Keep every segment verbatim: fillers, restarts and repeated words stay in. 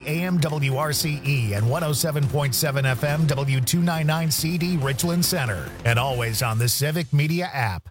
A M W R C E and one oh seven point seven F M W two ninety-nine C D Richland Center. And always on the Civic Media app.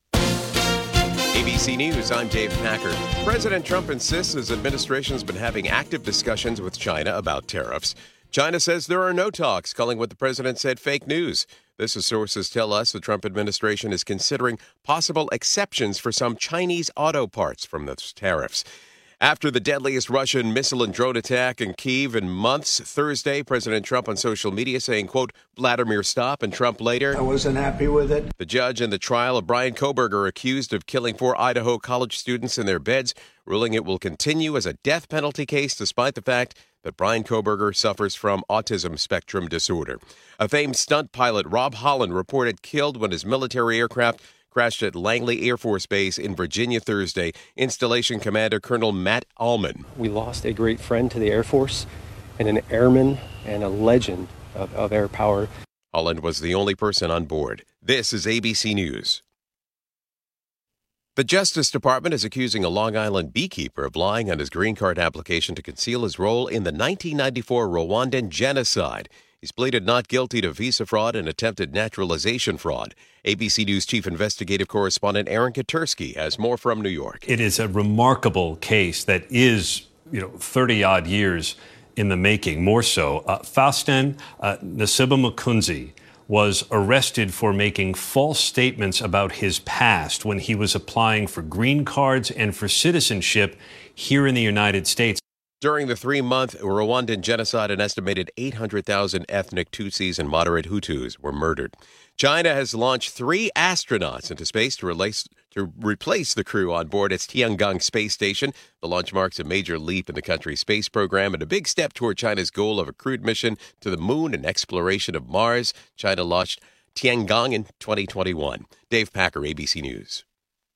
A B C News, I'm Dave Packer. President Trump insists his administration's been having active discussions with China about tariffs. China says there are no talks, calling what the president said fake news. This is sources tell us the Trump administration is considering possible exceptions for some Chinese auto parts from those tariffs. After the deadliest Russian missile and drone attack in Kyiv in months, Thursday, President Trump on social media saying, quote, Vladimir stop, and Trump later. I wasn't happy with it. The judge in the trial of Bryan Kohberger accused of killing four Idaho college students in their beds, ruling it will continue as a death penalty case despite the fact that Bryan Kohberger suffers from autism spectrum disorder. A famed stunt pilot, Rob Holland, reported killed when his military aircraft crashed at Langley Air Force Base in Virginia Thursday. Installation Commander Colonel Matt Allman. We lost a great friend to the Air Force and an airman and a legend of, of air power. Holland was the only person on board. This is A B C News. The Justice Department is accusing a Long Island beekeeper of lying on his green card application to conceal his role in the nineteen ninety-four Rwandan genocide. He's pleaded not guilty to visa fraud and attempted naturalization fraud. A B C News chief investigative correspondent Aaron Katersky has more from New York. It is a remarkable case that is, you know, thirty-odd years in the making, more so. Uh, Faustin uh, Nasiba Mukunzi was arrested for making false statements about his past when he was applying for green cards and for citizenship here in the United States. During the three-month Rwandan genocide, an estimated eight hundred thousand ethnic Tutsis and moderate Hutus were murdered. China has launched three astronauts into space to, replace, to replace the crew on board its Tiangong space station. The launch marks a major leap in the country's space program and a big step toward China's goal of a crewed mission to the moon and exploration of Mars. China launched Tiangong in twenty twenty-one. Dave Packer, A B C News.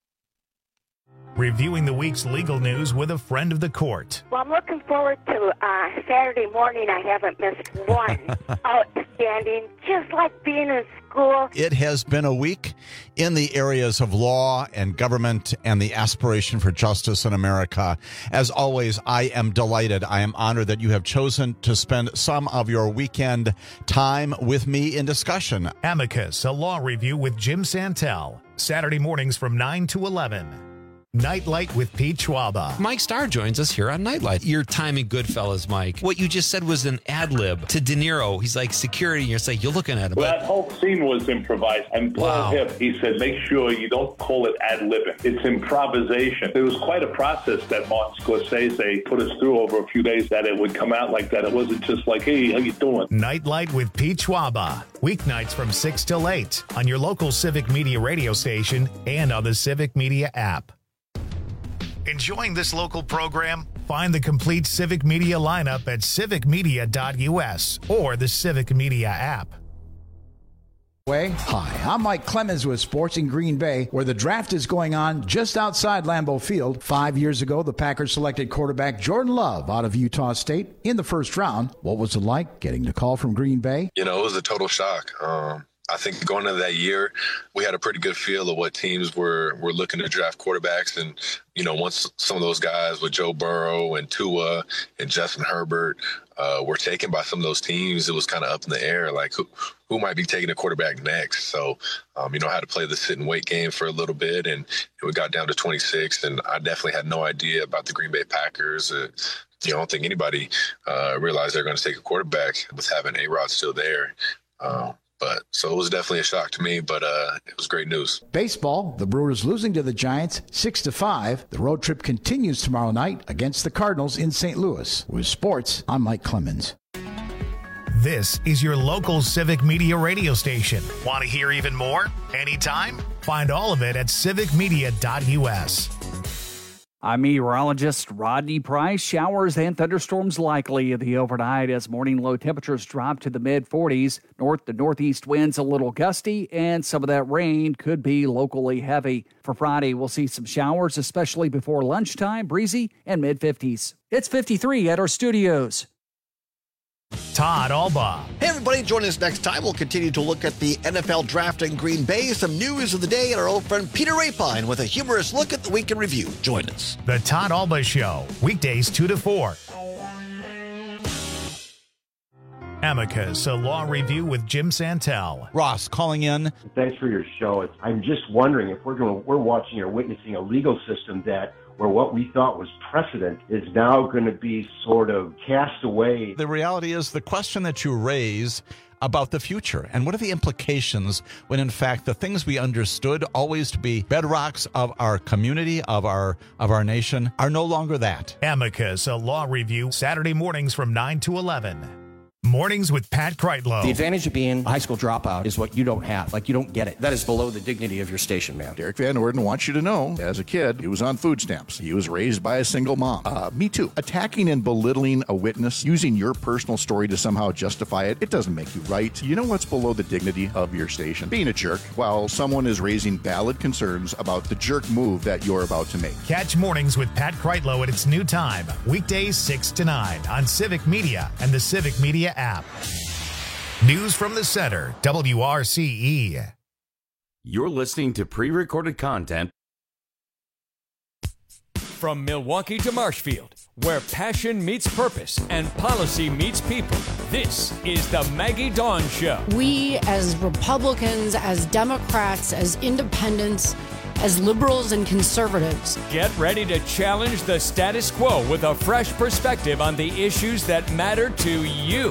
Reviewing the week's legal news with a friend of the court. Well, I'm looking forward to uh, Saturday morning. I haven't missed one. Outstanding, just like being in school. It has been a week in the areas of law and government and the aspiration for justice in America. As always, I am delighted. I am honored that you have chosen to spend some of your weekend time with me in discussion. Amicus, a law review with Jim Santel. Saturday mornings from nine to eleven. Nightlight with Pete Schwaba. Mike Starr joins us here on Nightlight. Your time in Goodfellas, Mike. What you just said was an ad lib to De Niro. He's like security, and you're like, you're looking at him. Well, that whole scene was improvised. And Paul Wow. Hipp, he said, make sure you don't call it ad libbing. It's improvisation. It was quite a process that Martin Scorsese put us through over a few days that it would come out like that. It wasn't just like, hey, how you doing? Nightlight with Pete Schwaba. Weeknights from six till eight on your local Civic Media radio station and on the Civic Media app. Enjoying this local program? Find the complete Civic Media lineup at civic media dot U S or the Civic Media app. Hi, I'm Mike Clemens with Sports in Green Bay, where the draft is going on just outside Lambeau Field. Five years ago, the Packers selected quarterback Jordan Love out of Utah State in the first round. What was it like getting the call from Green Bay? You know, it was a total shock. Um, I think going into that year, we had a pretty good feel of what teams were were looking to draft quarterbacks. And, you know, once some of those guys with Joe Burrow and Tua and Justin Herbert uh, were taken by some of those teams, it was kind of up in the air, like who, who might be taking a quarterback next. So, um, you know, I had to play the sit and wait game for a little bit, and we got down to twenty-six, and I definitely had no idea about the Green Bay Packers. Uh, you know, I don't think anybody uh, realized they're going to take a quarterback with having A-Rod still there. Um, But so it was definitely a shock to me, but uh, it was great news. Baseball, the Brewers losing to the Giants six to five. The road trip continues tomorrow night against the Cardinals in Saint Louis. With sports, I'm Mike Clemens. This is your local Civic Media radio station. Want to hear even more? Anytime? Find all of it at civic media dot U S. I'm meteorologist Rodney Price. Showers and thunderstorms likely in the overnight as morning low temperatures drop to the mid forties. North to northeast winds a little gusty, and some of that rain could be locally heavy. For Friday, we'll see some showers, especially before lunchtime, breezy and mid fifties. It's fifty-three at our studios. Todd Alba. Hey, everybody, join us next time. We'll continue to look at the N F L draft in Green Bay, some news of the day, and our old friend Peter Rapine with a humorous look at the week in review. Join us. The Todd Alba Show, weekdays two to four. Amicus, a law review with Jim Santel. Ross calling in. Thanks for your show. It's, I'm just wondering if we're going, we're watching or witnessing a legal system that where what we thought was precedent is now going to be sort of cast away. The reality is the question that you raise about the future and what are the implications when in fact the things we understood always to be bedrocks of our community, of our of our nation, are no longer that. Amicus, a law review, Saturday mornings from nine to eleven. Mornings with Pat Kreitlow. The advantage of being a high school dropout is what you don't have. Like, you don't get it. That is below the dignity of your station, man. Derek Van Orden wants you to know, as a kid, he was on food stamps. He was raised by a single mom. Uh, me too. Attacking and belittling a witness, using your personal story to somehow justify it, it doesn't make you right. You know what's below the dignity of your station? Being a jerk while someone is raising valid concerns about the jerk move that you're about to make. Catch Mornings with Pat Kreitlow at its new time, weekdays six to nine on Civic Media and the Civic Media app. News from the center, W R C E. You're listening to pre-recorded content from Milwaukee to Marshfield, where passion meets purpose and policy meets people. This is the Maggie Dawn Show. We, as Republicans, as Democrats, as independents, as liberals and conservatives, get ready to challenge the status quo with a fresh perspective on the issues that matter to you.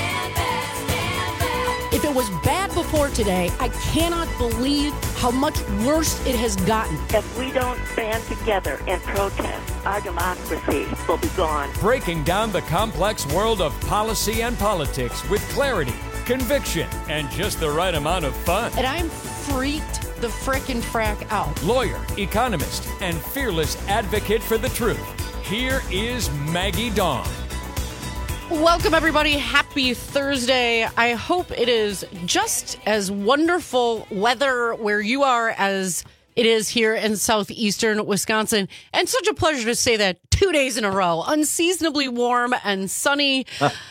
If it was bad before today, I cannot believe how much worse it has gotten. If we don't stand together and protest, our democracy will be gone. Breaking down the complex world of policy and politics with clarity, conviction, and just the right amount of fun. And I'm freaked the frickin' frack out. Lawyer, economist, and fearless advocate for the truth. Here is Maggie Dawn. Welcome, everybody. Happy Thursday. I hope it is just as wonderful weather where you are as it is here in southeastern Wisconsin. And such a pleasure to say that two days in a row. Unseasonably warm and sunny.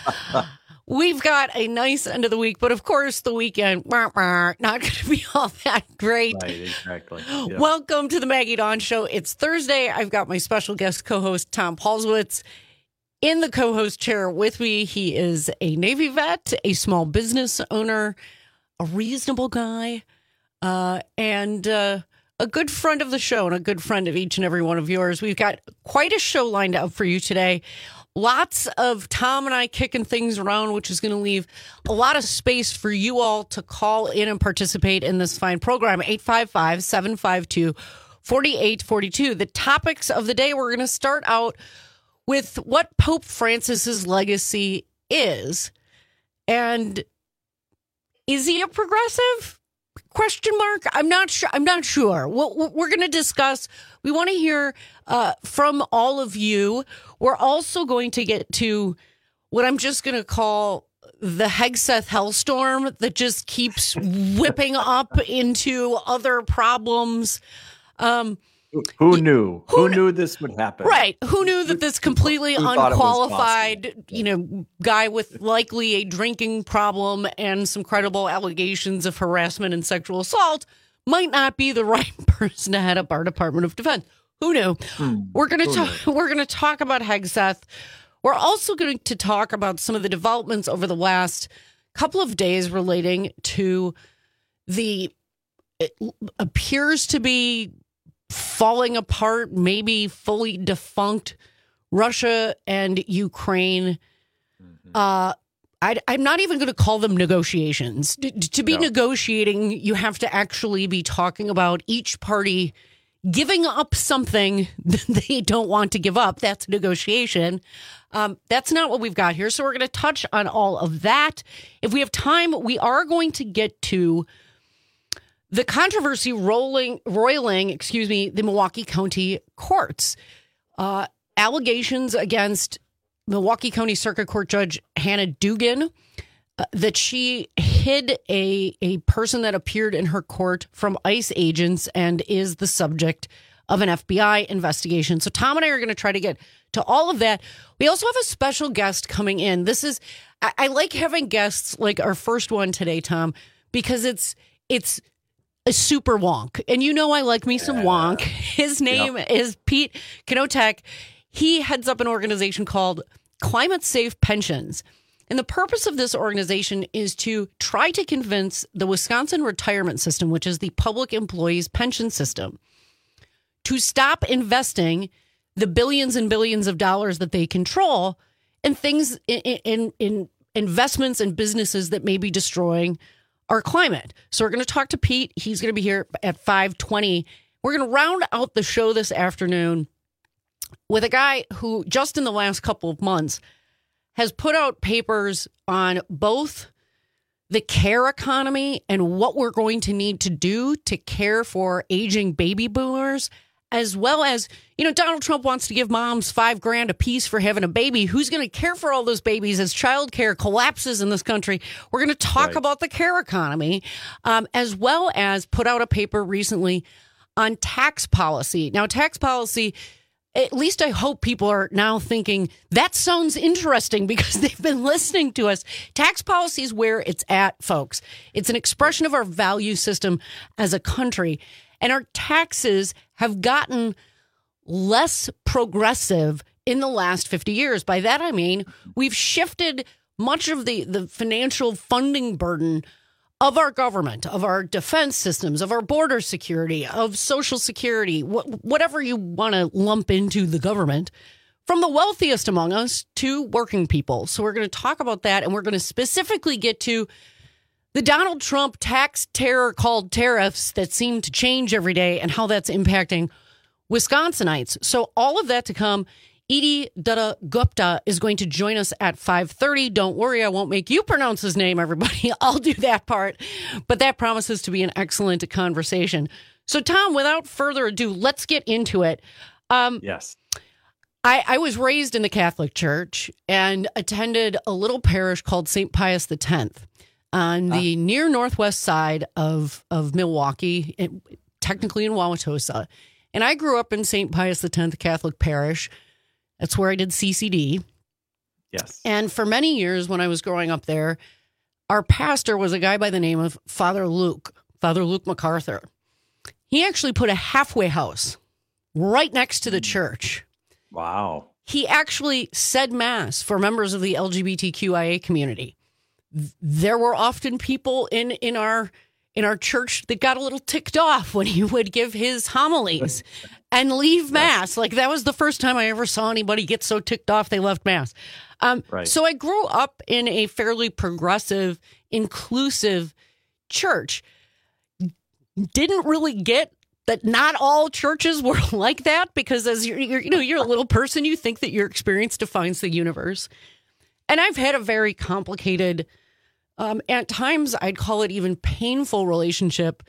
We've got a nice end of the week, but of course the weekend, not going to be all that great. Right, exactly. Yeah. Welcome to the Maggie Dawn Show. It's Thursday. I've got my special guest co-host, Tom Paulswitz, in the co-host chair with me. He is a Navy vet, a small business owner, a reasonable guy, uh, and uh, a good friend of the show and a good friend of each and every one of yours. We've got quite a show lined up for you today. Lots of Tom and I kicking things around, which is going to leave a lot of space for you all to call in and participate in this fine program. eight five five, seven five two, four eight four two. The topics of the day, we're going to start out with what Pope Francis's legacy is. And is he a progressive? Question mark. I'm not sure. I'm not sure. What we're going to discuss. We want to hear uh, from all of you. We're also going to get to what I'm just going to call the Hegseth hellstorm that just keeps whipping up into other problems. Um, Who knew? Who, Who knew this would happen? Right. Who knew that this completely unqualified, you know, guy with likely a drinking problem and some credible allegations of harassment and sexual assault might not be the right person to head up our Department of Defense? Who knew? Hmm. We're going to talk. We're going to talk about Hegseth. We're also going to talk about some of the developments over the last couple of days relating to the it appears to be falling apart, maybe fully defunct Russia and Ukraine. Mm-hmm. Uh, I, I'm not even going to call them negotiations. To, to be no. negotiating, you have to actually be talking about each party giving up something that they don't want to give up. That's negotiation. Um, that's not what we've got here. So we're going to touch on all of that. If we have time, we are going to get to the controversy rolling, roiling, excuse me, the Milwaukee County courts. Uh, allegations against Milwaukee County Circuit Court Judge Hannah Dugan uh, that she hid a, a person that appeared in her court from ICE agents and is the subject of an F B I investigation. So Tom and I are going to try to get to all of that. We also have a special guest coming in. This is, I, I like having guests like our first one today, Tom, because it's, it's, a super wonk. And you know I like me some wonk. His name yep. is Pete Knotek. He heads up an organization called Climate Safe Pensions. And the purpose of this organization is to try to convince the Wisconsin retirement system, which is the public employees pension system, to stop investing the billions and billions of dollars that they control in things in, in, in investments and businesses that may be destroying our climate. So we're going to talk to Pete. He's going to be here at five twenty. We're going to round out the show this afternoon with a guy who just in the last couple of months has put out papers on both the care economy and what we're going to need to do to care for aging baby boomers, as well as, you know, Donald Trump wants to give moms five grand a piece for having a baby. Who's going to care for all those babies as childcare collapses in this country? We're going to talk right. about the care economy, um, as well as put out a paper recently on tax policy. Now, tax policy, at least I hope people are now thinking, that sounds interesting because they've been listening to us. Tax policy is where it's at, folks. It's an expression of our value system as a country. And our taxes have gotten less progressive in the last fifty years. By that, I mean, we've shifted much of the, the financial funding burden of our government, of our defense systems, of our border security, of Social Security, wh- whatever you want to lump into the government, from the wealthiest among us to working people. So we're going to talk about that, and we're going to specifically get to the Donald Trump tax terror called tariffs that seem to change every day and how that's impacting Wisconsinites. So all of that to come. Edie Dutta Gupta is going to join us at five thirty. Don't worry, I won't make you pronounce his name, everybody. I'll do that part. But that promises to be an excellent conversation. So, Tom, without further ado, let's get into it. Um, yes. I, I was raised in the Catholic Church and attended a little parish called Saint Pius the tenth on the ah. near northwest side of, of Milwaukee, it, technically in Wauwatosa. And I grew up in Saint Pius the tenth Catholic Parish. That's where I did C C D. Yes. And for many years when I was growing up there, our pastor was a guy by the name of Father Luke, Father Luke MacArthur. He actually put a halfway house right next to the church. Wow. He actually said mass for members of the L G B T Q I A community. There were often people in, in our in our church that got a little ticked off when he would give his homilies and leave mass. Like, that was the first time I ever saw anybody get so ticked off they left mass. Um, right. So I grew up in a fairly progressive, inclusive church. Didn't really get that not all churches were like that, because as you're, you're, you know, you're a little person, you think that your experience defines the universe. And I've had a very complicated, um, at times I'd call it even painful relationship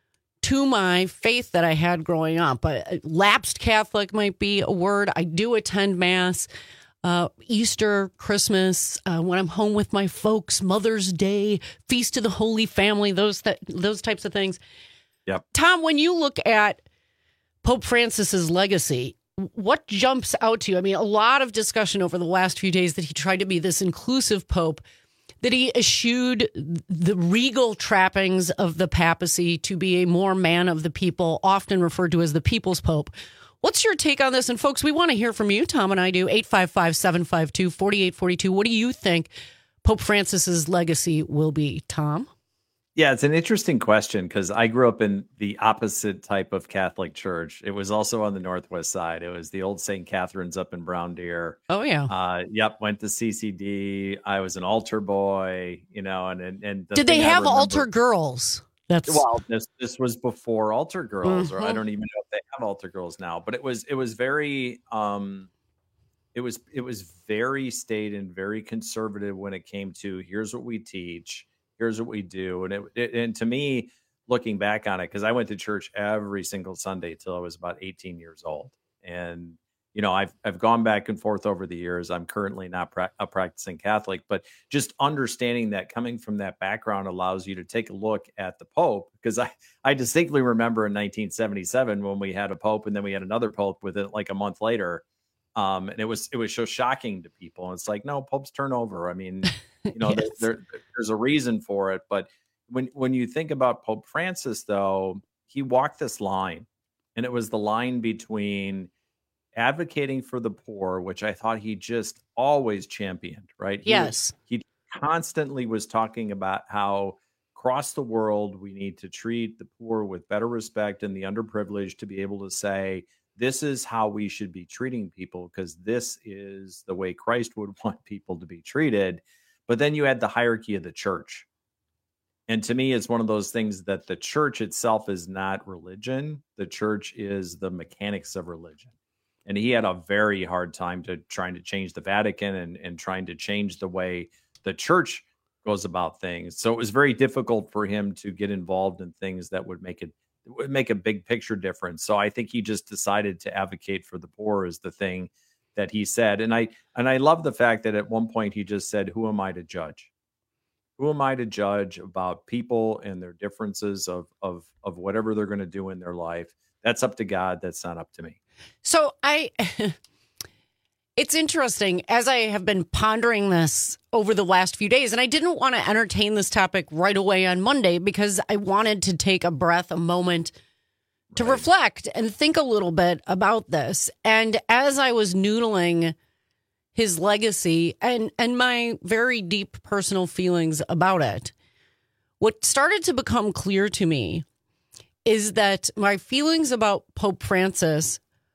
to my faith that I had growing up. Uh, lapsed Catholic might be a word. I do attend mass, uh, Easter, Christmas, uh, when I'm home with my folks, Mother's Day, Feast of the Holy Family, those th- those types of things. Yep. Tom, when you look at Pope Francis's legacy, what jumps out to you? I mean, a lot of discussion over the last few days that he tried to be this inclusive pope, that he eschewed the regal trappings of the papacy to be a more man of the people, often referred to as the people's pope. What's your take on this? And folks, we want to hear from you. Tom and I do. eight five five, seven five two, four eight four two. What do you think Pope Francis's legacy will be, Tom? Yeah, it's an interesting question because I grew up in the opposite type of Catholic church. It was also on the northwest side. It was the old Saint Catherine's up in Brown Deer. Oh, yeah. Uh, yep, went to C C D. I was an altar boy, you know, and and, and the did they have remember, altar girls? That's well, this this was before altar girls, mm-hmm. or I don't even know if they have altar girls now. But it was it was very um, it was it was very staid and very conservative when it came to here's what we teach. Here's what we do. And it, it and to me, looking back on it, because I went to church every single Sunday till I was about eighteen years old. And, you know, I've I've gone back and forth over the years. I'm currently not pra- a practicing Catholic, but just understanding that coming from that background allows you to take a look at the Pope. Because I, I distinctly remember in nineteen seventy-seven when we had a Pope and then we had another Pope with it like a month later. Um, and it was it was so shocking to people. And it's like, no, popes turn over. I mean, you know, yes. there, there, there's a reason for it. But when when you think about Pope Francis, though, he walked this line, and it was the line between advocating for the poor, which I thought he just always championed. Right? He yes. Was, he constantly was talking about how across the world we need to treat the poor with better respect and the underprivileged to be able to say, this is how we should be treating people because this is the way Christ would want people to be treated. But then you had the hierarchy of the church. And to me, it's one of those things that the church itself is not religion. The church is the mechanics of religion. And he had a very hard time to trying to change the Vatican and, and trying to change the way the church goes about things. So it was very difficult for him to get involved in things that would make it would make a big picture difference. So I think he just decided to advocate for the poor as the thing that he said. And I and I love the fact that at one point he just said, who am I to judge? Who am I to judge about people and their differences of of of whatever they're going to do in their life? That's up to God. That's not up to me. So I it's interesting as I have been pondering this over the last few days, and I didn't want to entertain this topic right away on Monday because I wanted to take a breath, a moment to right. reflect and think a little bit about this. And as I was noodling his legacy and, and my very deep personal feelings about it, what started to become clear to me is that my feelings about Pope Francis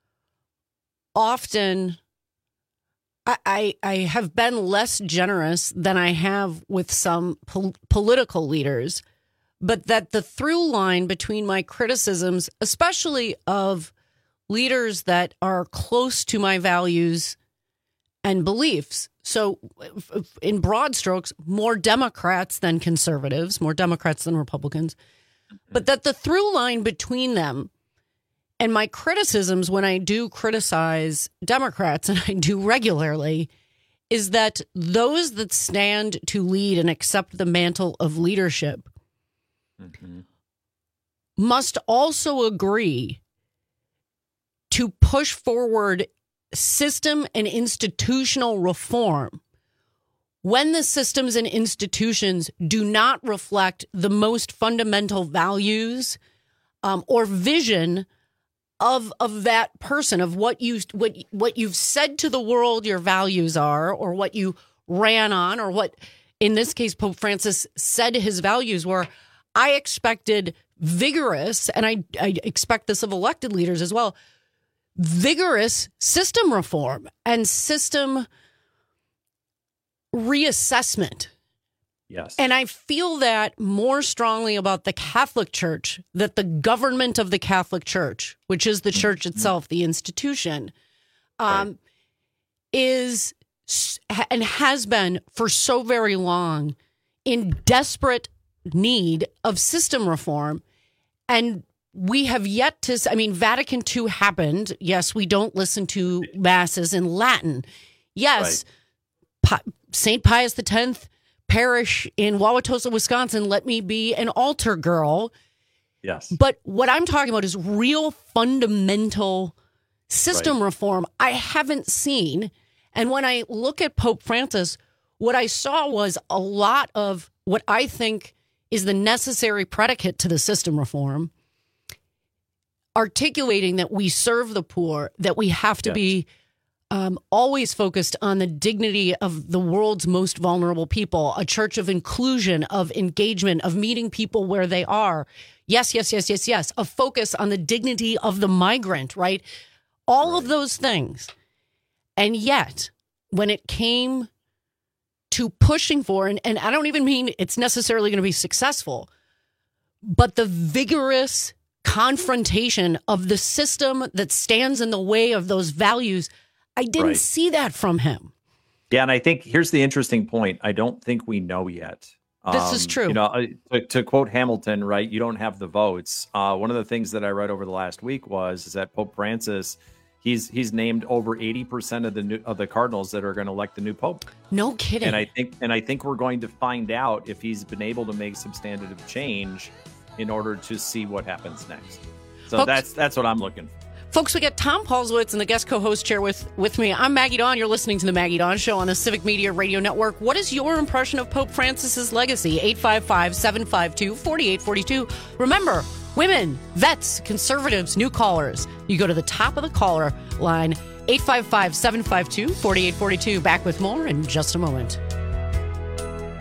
often, I, I, I have been less generous than I have with some pol- political leaders, but that the through line between my criticisms, especially of leaders that are close to my values and beliefs. So in broad strokes, more Democrats than conservatives, more Democrats than Republicans, but that the through line between them and my criticisms when I do criticize Democrats, and I do regularly, is that those that stand to lead and accept the mantle of leadership mm-hmm. must also agree to push forward system and institutional reform when the systems and institutions do not reflect the most fundamental values um, or vision of of that person, of what you what what you've said to the world your values are, or what you ran on, or what in this case Pope Francis said his values were. I expected vigorous, and I I expect this of elected leaders as well, vigorous system reform and system reassessment. Yes. And I feel that more strongly about the Catholic Church, that the government of the Catholic Church, which is the church itself, the institution, um, right. is and has been for so very long in desperate need of system reform. And we have yet to, I mean, Vatican Two happened. Yes, we don't listen to masses in Latin. Yes, right. Saint Pius the Tenth parish in Wauwatosa, Wisconsin, let me be an altar girl. Yes. But what I'm talking about is real fundamental system right. reform I haven't seen. And when I look at Pope Francis, what I saw was a lot of what I think is the necessary predicate to the system reform, articulating that we serve the poor, that we have to yes. be Um, always focused on the dignity of the world's most vulnerable people, a church of inclusion, of engagement, of meeting people where they are. Yes, yes, yes, yes, yes. A focus on the dignity of the migrant, right? All right. of those things. And yet, when it came to pushing for, and, and I don't even mean it's necessarily going to be successful, but the vigorous confrontation of the system that stands in the way of those values, I didn't right. see that from him. Yeah, and I think here's the interesting point. I don't think we know yet. This um, is true. You know, to, to quote Hamilton, right? You don't have the votes. Uh, one of the things that I read over the last week was is that Pope Francis, he's he's named over eighty percent of the new, of the cardinals that are going to elect the new pope. No kidding. And I think and I think we're going to find out if he's been able to make substantive change in order to see what happens next. So Folks, that's that's what I'm looking for. Folks, we got Tom Paulswitz in the guest co-host chair with, with me. I'm Maggie Dawn. You're listening to the Maggie Dawn Show on the Civic Media Radio Network. What is your impression of Pope Francis's legacy? eight five five, seven five two, four eight four two. Remember, women, vets, conservatives, new callers. You go to the top of the caller line, eight five five, seven five two, four eight four two. Back with more in just a moment.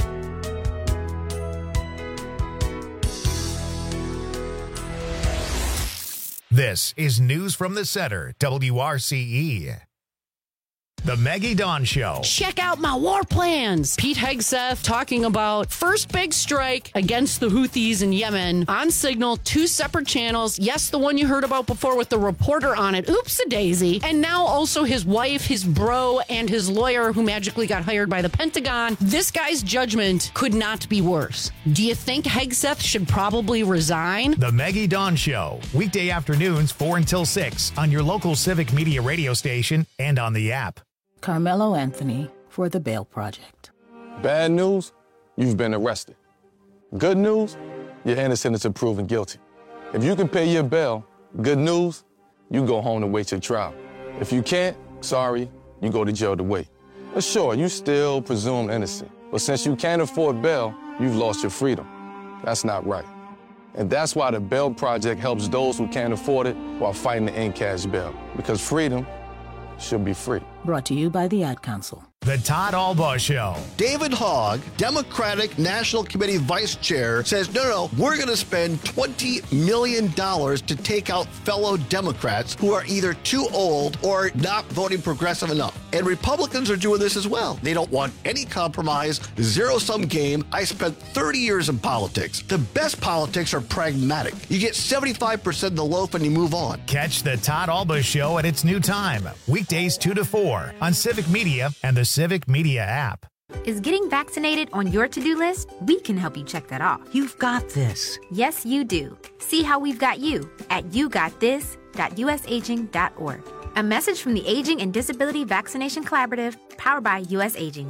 This is News from the Center, W R C E. The Maggie Dawn Show. Check out my war plans. Pete Hegseth talking about first big strike against the Houthis in Yemen on Signal, two separate channels. Yes, the one you heard about before with the reporter on it. Oops-a-daisy. And now also his wife, his bro, and his lawyer who magically got hired by the Pentagon. This guy's judgment could not be worse. Do you think Hegseth should probably resign? The Maggie Dawn Show. Weekday afternoons, four until six on your local Civic Media radio station and on the app. Carmelo Anthony for the Bail Project. Bad news, you've been arrested. Good news, you're innocent until proven guilty. If you can pay your bail, good news, you go home to wait your trial. If you can't, sorry, you go to jail to wait. But sure, you still presumed innocent. But since you can't afford bail, you've lost your freedom. That's not right. And that's why the Bail Project helps those who can't afford it while fighting to end cash bail. Because freedom should be free. Brought to you by the Ad Council. The Todd Albaugh Show. David Hogg, Democratic National Committee Vice Chair, says, no, no, no, we're going to spend twenty million dollars to take out fellow Democrats who are either too old or not voting progressive enough. And Republicans are doing this as well. They don't want any compromise, zero-sum game. I spent thirty years in politics. The best politics are pragmatic. You get seventy-five percent of the loaf and you move on. Catch the Todd Albaugh Show at its new time, weekdays two to four on Civic Media and the Civic Media app. Is getting vaccinated on your to-do list? We can help you check that off. You've got this. Yes, you do. See how we've got you at you got this dot u s aging dot org. A message from the Aging and Disability Vaccination Collaborative, powered by U S Aging.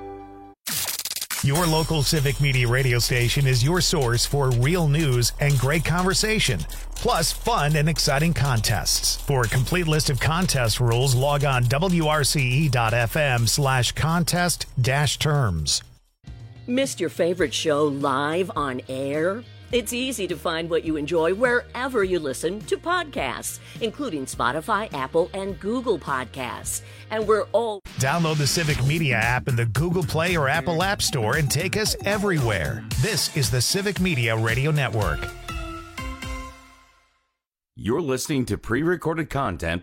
Your local Civic Media radio station is your source for real news and great conversation, plus fun and exciting contests. For a complete list of contest rules, log on w r c e dot f m slash contest dash terms. Missed your favorite show live on air? It's easy to find what you enjoy wherever you listen to podcasts, including Spotify, Apple, and Google Podcasts. And we're all... Download the Civic Media app in the Google Play or Apple App Store and take us everywhere. This is the Civic Media Radio Network. You're listening to pre-recorded content.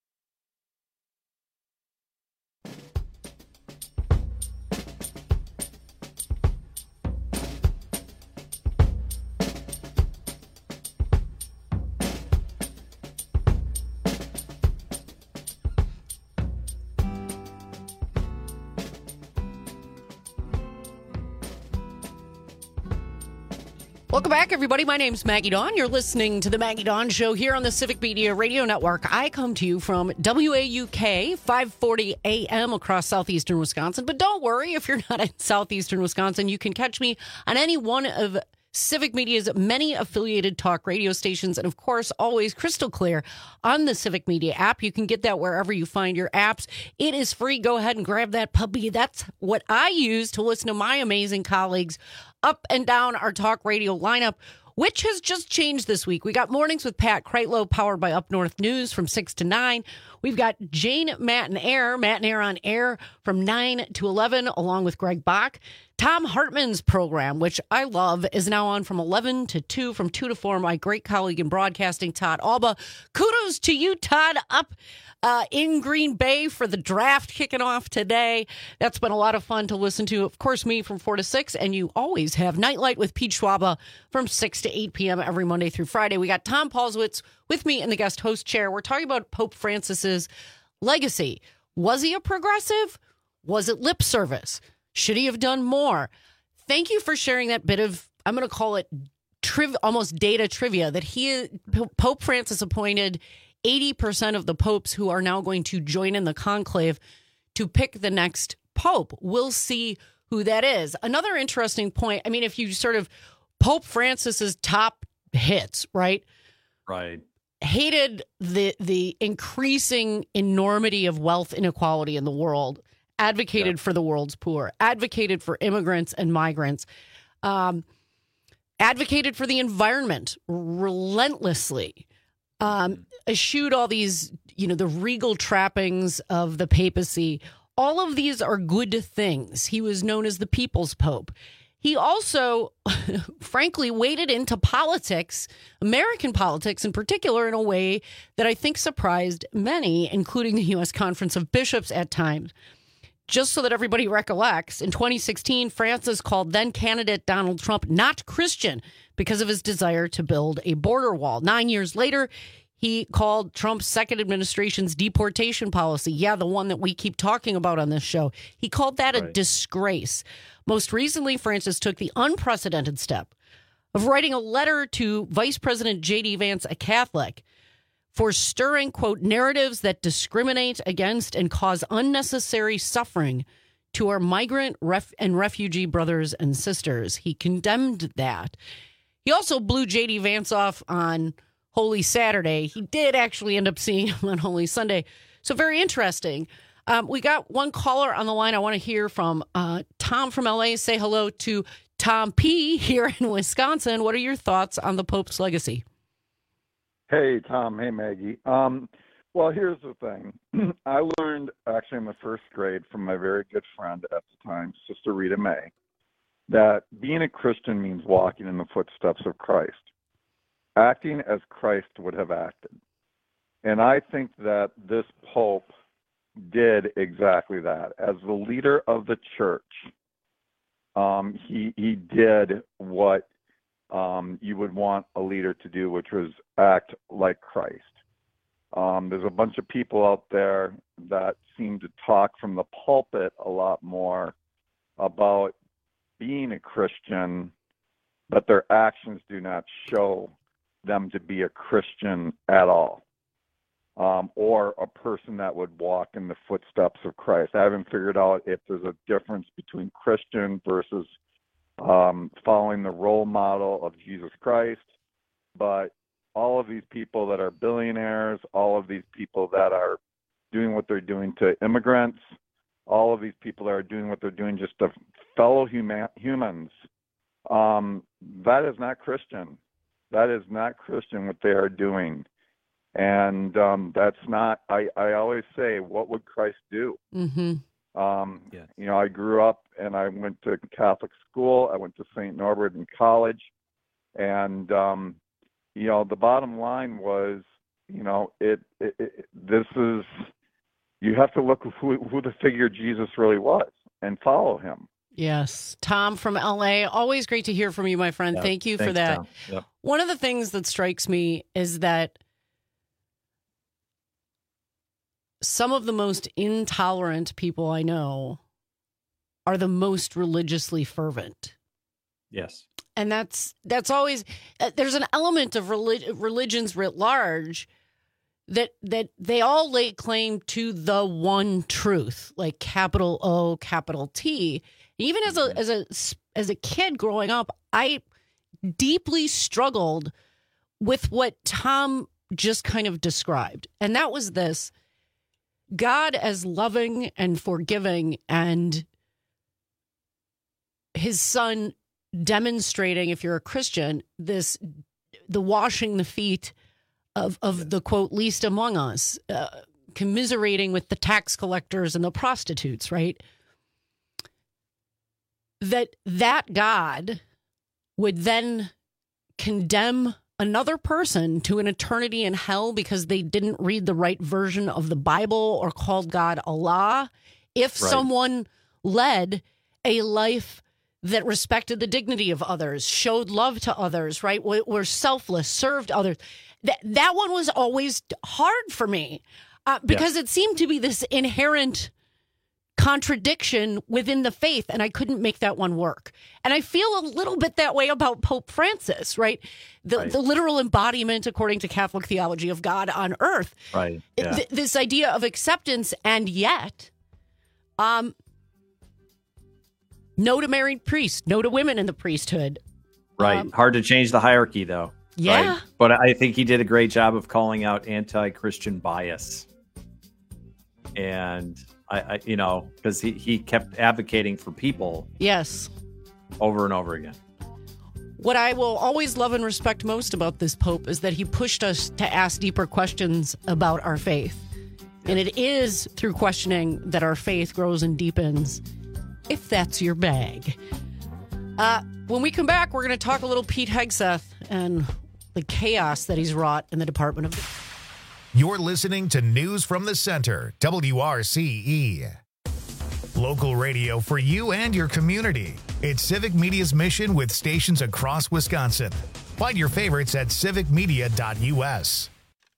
Welcome back, everybody. My name's Maggie Dawn. You're listening to the Maggie Dawn Show here on the Civic Media Radio Network. I come to you from W A U K, five forty A M across southeastern Wisconsin. But don't worry, if you're not in southeastern Wisconsin, you can catch me on any one of Civic Media's many affiliated talk radio stations, and of course, always crystal clear on the Civic Media app. You can get that wherever you find your apps. It is free. Go ahead and grab that puppy. That's what I use to listen to my amazing colleagues up and down our talk radio lineup, which has just changed this week. We got Mornings with Pat Kreitlow, powered by Up North News from six to nine. We've got Jane Matt and Air, Matt and Air on air from nine to eleven, along with Greg Bach. Tom Hartman's program, which I love, is now on from eleven to two, from two to four. My great colleague in broadcasting, Todd Albaugh. Kudos to you, Todd, up uh, in Green Bay for the draft kicking off today. That's been a lot of fun to listen to. Of course, me from four to six, and you always have Nightlight with Pete Schwaba from six to eight p.m. every Monday through Friday. We got Tom Paulswitz with me in the guest host chair. We're talking about Pope Francis's legacy. Was he a progressive? Was it lip service? Should he have done more? Thank you for sharing that bit of, I'm going to call it triv- almost data trivia, that he, Pope Francis appointed eighty percent of the popes who are now going to join in the conclave to pick the next pope. We'll see who that is. Another interesting point, I mean, if you sort of, Pope Francis's top hits, right? Right. Hated the the increasing enormity of wealth inequality in the world, advocated yeah. for the world's poor, advocated for immigrants and migrants, um, advocated for the environment relentlessly, um, eschewed all these, you know, the regal trappings of the papacy. All of these are good things. He was known as the People's Pope. He also, frankly, waded into politics, American politics in particular, in a way that I think surprised many, including the U S Conference of Bishops at times. Just so that everybody recollects, in twenty sixteen, Francis called then-candidate Donald Trump not Christian because of his desire to build a border wall. Nine years later, he called Trump's second administration's deportation policy, yeah, the one that we keep talking about on this show, he called that right. a disgrace. Most recently, Francis took the unprecedented step of writing a letter to Vice President J D. Vance, a Catholic, for stirring, quote, narratives that discriminate against and cause unnecessary suffering to our migrant ref- and refugee brothers and sisters. He condemned that. He also blew J D. Vance off on Holy Saturday. He did actually end up seeing him on Holy Sunday. So very interesting. Um, we got one caller on the line I want to hear from. Uh, Tom from L A. Say hello to Tom P. here in Wisconsin. What are your thoughts on the Pope's legacy? Hey, Tom. Hey, Maggie. Um, well, here's the thing. I learned actually in the first grade from my very good friend at the time, Sister Rita May, that being a Christian means walking in the footsteps of Christ, acting as Christ would have acted. And I think that this Pope did exactly that. As the leader of the church, um, he he did what Um, you would want a leader to do, which was act like Christ. Um, there's a bunch of people out there that seem to talk from the pulpit a lot more about being a Christian, but their actions do not show them to be a Christian at all, um, or a person that would walk in the footsteps of Christ. I haven't figured out if there's a difference between Christian versus Um, following the role model of Jesus Christ, but all of these people that are billionaires, all of these people that are doing what they're doing to immigrants, all of these people that are doing what they're doing just to fellow human, humans, um, that is not Christian. That is not Christian what they are doing. And um, that's not, I, I always say, what would Christ do? Mm-hmm. Um, yeah. You know, I grew up and I went to Catholic school. I went to Saint Norbert in college. And, um, you know, the bottom line was, you know, it, it, it this is, you have to look who, who the figure Jesus really was and follow him. Yes. Tom from L A. Always great to hear from you, my friend. Yeah. Thank you Thanks, for that. Tom. Yep. One of the things that strikes me is that some of the most intolerant people I know are the most religiously fervent. Yes. And that's that's always, uh, there's an element of relig- religions writ large that that they all lay claim to the one truth, like capital O, capital T. Even as a as a as a kid growing up, I deeply struggled with what Tom just kind of described. And that was this: God as loving and forgiving, and his son demonstrating, if you're a Christian, this, the washing the feet of, of the, quote, least among us, uh, commiserating with the tax collectors and the prostitutes, right? That that God would then condemn another person to an eternity in hell because they didn't read the right version of the Bible or called God Allah, if right. someone led a life that respected the dignity of others, showed love to others, right? Were selfless, served others. That that one was always hard for me uh, because yeah. it seemed to be this inherent contradiction within the faith, and I couldn't make that one work. And I feel a little bit that way about Pope Francis, right? The right. the literal embodiment, according to Catholic theology, of God on earth. Right. Yeah. Th- this idea of acceptance, and yet, um, no to married priests, no to women in the priesthood. Right. Um, Hard to change the hierarchy, though. Yeah. Right? But I think he did a great job of calling out anti-Christian bias. And I, I you know, because he, he kept advocating for people. Yes. Over and over again. What I will always love and respect most about this Pope is that he pushed us to ask deeper questions about our faith. And it is through questioning that our faith grows and deepens, if that's your bag. Uh, when we come back, we're going to talk a little Pete Hegseth and the chaos that he's wrought in the Department of... You're listening to News from the Center, W R C E. Local radio for you and your community. It's Civic Media's mission with stations across Wisconsin. Find your favorites at civic media dot U S.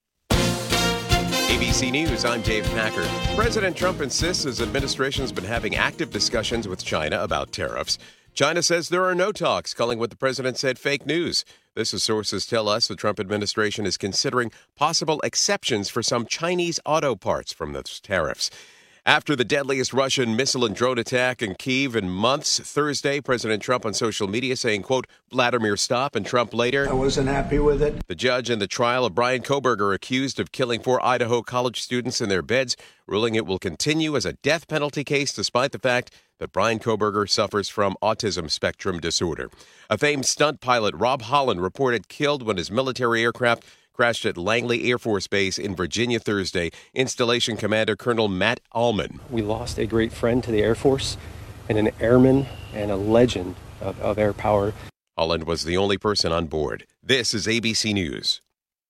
A B C News, I'm Dave Packer. President Trump insists his administration has been having active discussions with China about tariffs. China says there are no talks, calling what the president said fake news. This is sources tell us the Trump administration is considering possible exceptions for some Chinese auto parts from those tariffs. After the deadliest Russian missile and drone attack in Kyiv in months, Thursday, President Trump on social media saying, quote, Vladimir, stop, and Trump later. I wasn't happy with it. The judge in the trial of Brian Kohberger accused of killing four Idaho college students in their beds, ruling it will continue as a death penalty case despite the fact that Brian Kohberger suffers from autism spectrum disorder. A famed stunt pilot, Rob Holland, reported killed when his military aircraft crashed at Langley Air Force Base in Virginia Thursday. Installation Commander Colonel Matt Allman. We lost a great friend to the Air Force and an airman and a legend of, of air power. Holland was the only person on board. This is A B C News.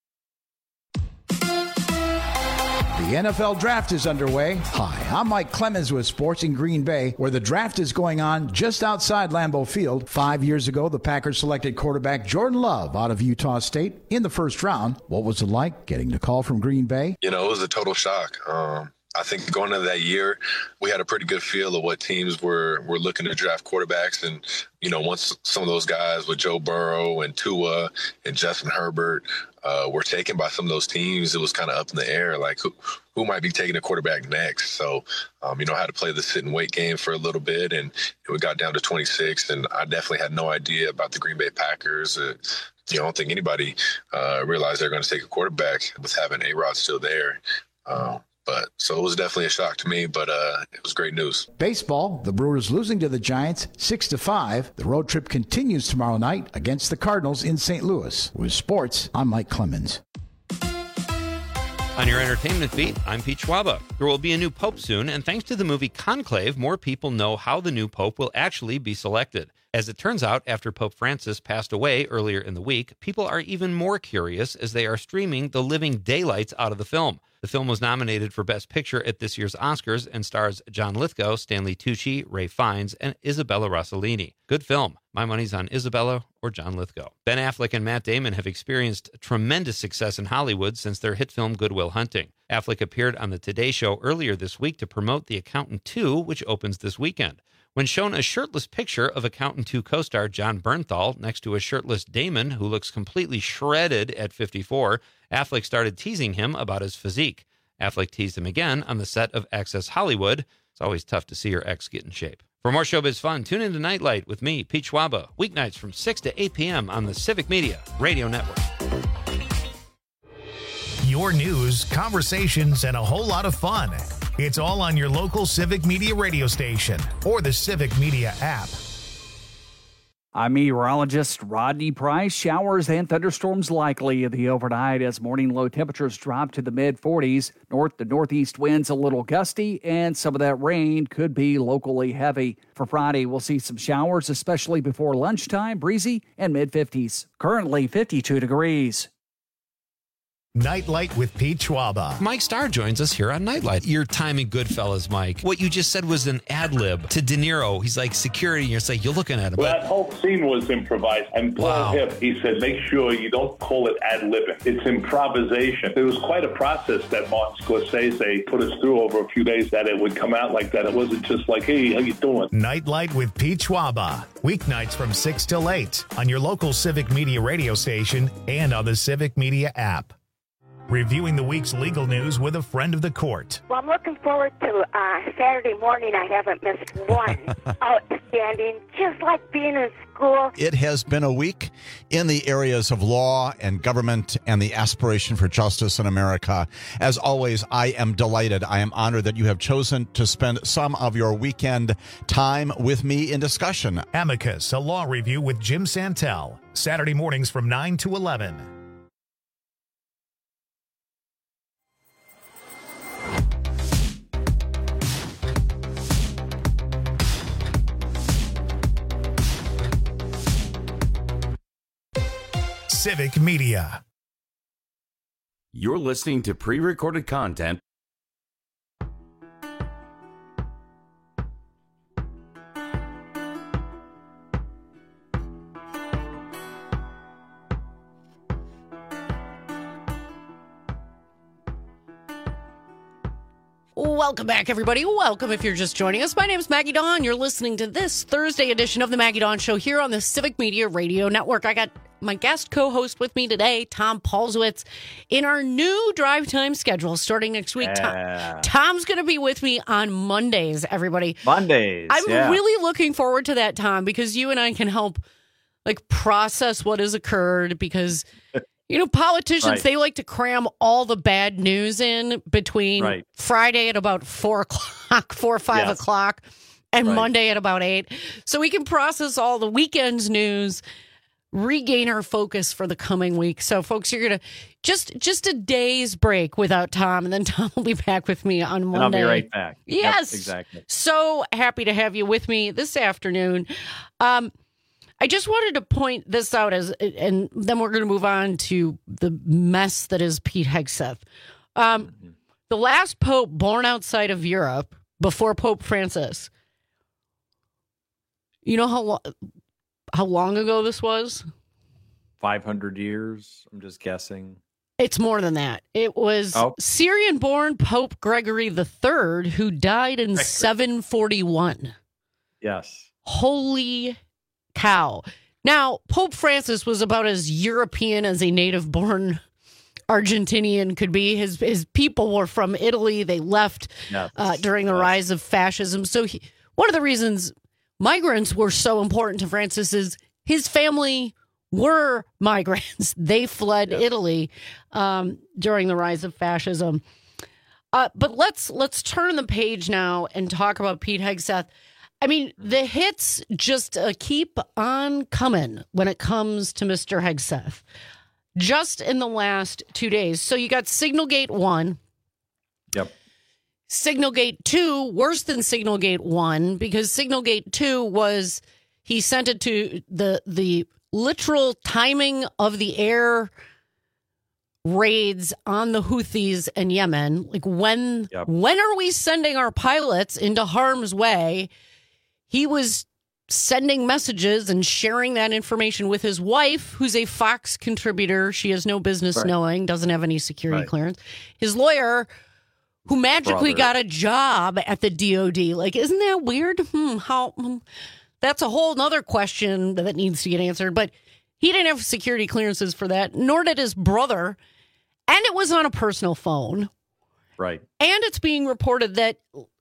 The N F L Draft is underway. Hi, I'm Mike Clemens with Sports in Green Bay, where the draft is going on just outside Lambeau Field. Five years ago, the Packers selected quarterback Jordan Love out of Utah State in the first round. What was it like getting the call from Green Bay? You know, it was a total shock. Um, I think going into that year, we had a pretty good feel of what teams were were looking to draft quarterbacks. And, you know, once some of those guys with Joe Burrow and Tua and Justin Herbert uh, were taken by some of those teams, it was kind of up in the air, like who, who might be taking a quarterback next. So, um, you know, I had to play the sit and wait game for a little bit, and we got down to twenty-six, and I definitely had no idea about the Green Bay Packers. Uh, you know, I don't think anybody uh, realized they're going to take a quarterback with having A-Rod still there. Um, But so it was definitely a shock to me, but uh, it was great news. Baseball, the Brewers losing to the Giants six to five. The road trip continues tomorrow night against the Cardinals in Saint Louis. With sports, I'm Mike Clemens. On your entertainment beat, I'm Pete Schwaba. There will be a new pope soon, and thanks to the movie Conclave, more people know how the new pope will actually be selected. As it turns out, after Pope Francis passed away earlier in the week, people are even more curious as they are streaming the living daylights out of the film. The film was nominated for Best Picture at this year's Oscars and stars John Lithgow, Stanley Tucci, Ray Fiennes, and Isabella Rossellini. Good film. My money's on Isabella or John Lithgow. Ben Affleck and Matt Damon have experienced tremendous success in Hollywood since their hit film Good Will Hunting. Affleck appeared on the Today Show earlier this week to promote The Accountant two, which opens this weekend. When shown a shirtless picture of Accountant two co-star John Bernthal next to a shirtless Damon who looks completely shredded at fifty-four, Affleck started teasing him about his physique. Affleck teased him again on the set of Access Hollywood. It's always tough to see your ex get in shape. For more showbiz fun, tune into Nightlight with me, Pete Schwaba, weeknights from six to eight p.m. on the Civic Media Radio Network. Your news, conversations, and a whole lot of fun. It's all on your local Civic Media radio station or the Civic Media app. I'm meteorologist Rodney Price. Showers and thunderstorms likely in the overnight as morning low temperatures drop to the mid forties. North to northeast winds a little gusty, and some of that rain could be locally heavy. For Friday, we'll see some showers, especially before lunchtime, breezy and mid fifties. Currently fifty-two degrees. Nightlight with Pete Schwaba. Mike Starr joins us here on Nightlight. Your time in Goodfellas, Mike. What you just said was an ad lib to De Niro. He's like security, and you're like, you're looking at him. Well, but... that whole scene was improvised. And Paul Wow. Hipp, he said, make sure you don't call it ad libbing. It's improvisation. It was quite a process that Martin Scorsese put us through over a few days that it would come out like that. It wasn't just like, hey, how you doing? Nightlight with Pete Schwaba. Weeknights from six till eight on your local Civic Media radio station and on the Civic Media app. Reviewing the week's legal news with a friend of the court. Well, I'm looking forward to uh, Saturday morning. I haven't missed one. Outstanding, just like being in school. It has been a week in the areas of law and government and the aspiration for justice in America. As always, I am delighted. I am honored that you have chosen to spend some of your weekend time with me in discussion. Amicus, a law review with Jim Santel. Saturday mornings from nine to eleven. Civic Media. You're listening to pre-recorded content. Welcome back, everybody. Welcome if you're just joining us. My name is Maggie Dawn. You're listening to this Thursday edition of the Maggie Dawn Show here on the Civic Media Radio Network. I got my guest co-host with me today, Tom Paulswitz, in our new drive time schedule starting next week. Yeah. Tom, Tom's going to be with me on Mondays, everybody. Mondays. I'm yeah. really looking forward to that, Tom, because you and I can help like process what has occurred because... You know, politicians, right. they like to cram all the bad news in between right. Friday at about four o'clock, four or five yes. o'clock, and right. Monday at about eight. So we can process all the weekend's news, regain our focus for the coming week. So, folks, you're going to just just a day's break without Tom, and then Tom will be back with me on Monday. And I'll be right back. Yes. Yep, exactly. So happy to have you with me this afternoon. Um, I just wanted to point this out as, and then we're going to move on to the mess that is Pete Hegseth. Um, mm-hmm. The last pope born outside of Europe before Pope Francis. You know how lo- how long ago this was? five hundred years. I'm just guessing. It's more than that. It was oh. Syrian-born Pope Gregory the Third, who died in seven forty-one. Yes. Holy cow. Now, Pope Francis was about as European as a native-born Argentinian could be. His his people were from Italy. They left yes. uh, during the yes. rise of fascism. So he, one of the reasons migrants were so important to Francis is his family were migrants. They fled yes. Italy um, during the rise of fascism. Uh, but let's let's turn the page now and talk about Pete Hegseth. I mean, the hits just uh, keep on coming when it comes to Mister Hegseth. Just in the last two days. So you got Signalgate one. Yep. Signalgate two, worse than Signalgate one, because Signalgate two was, he sent it to the the literal timing of the air raids on the Houthis in Yemen. Like when, yep. when are we sending our pilots into harm's way? He was sending messages and sharing that information with his wife, who's a Fox contributor. She has no business right. knowing, doesn't have any security right. clearance. His lawyer, who magically Brother. got a job at the D O D. Like, isn't that weird? Hmm, how? Hmm. That's a whole nother question that needs to get answered. But he didn't have security clearances for that, nor did his brother. And it was on a personal phone. Right. And it's being reported that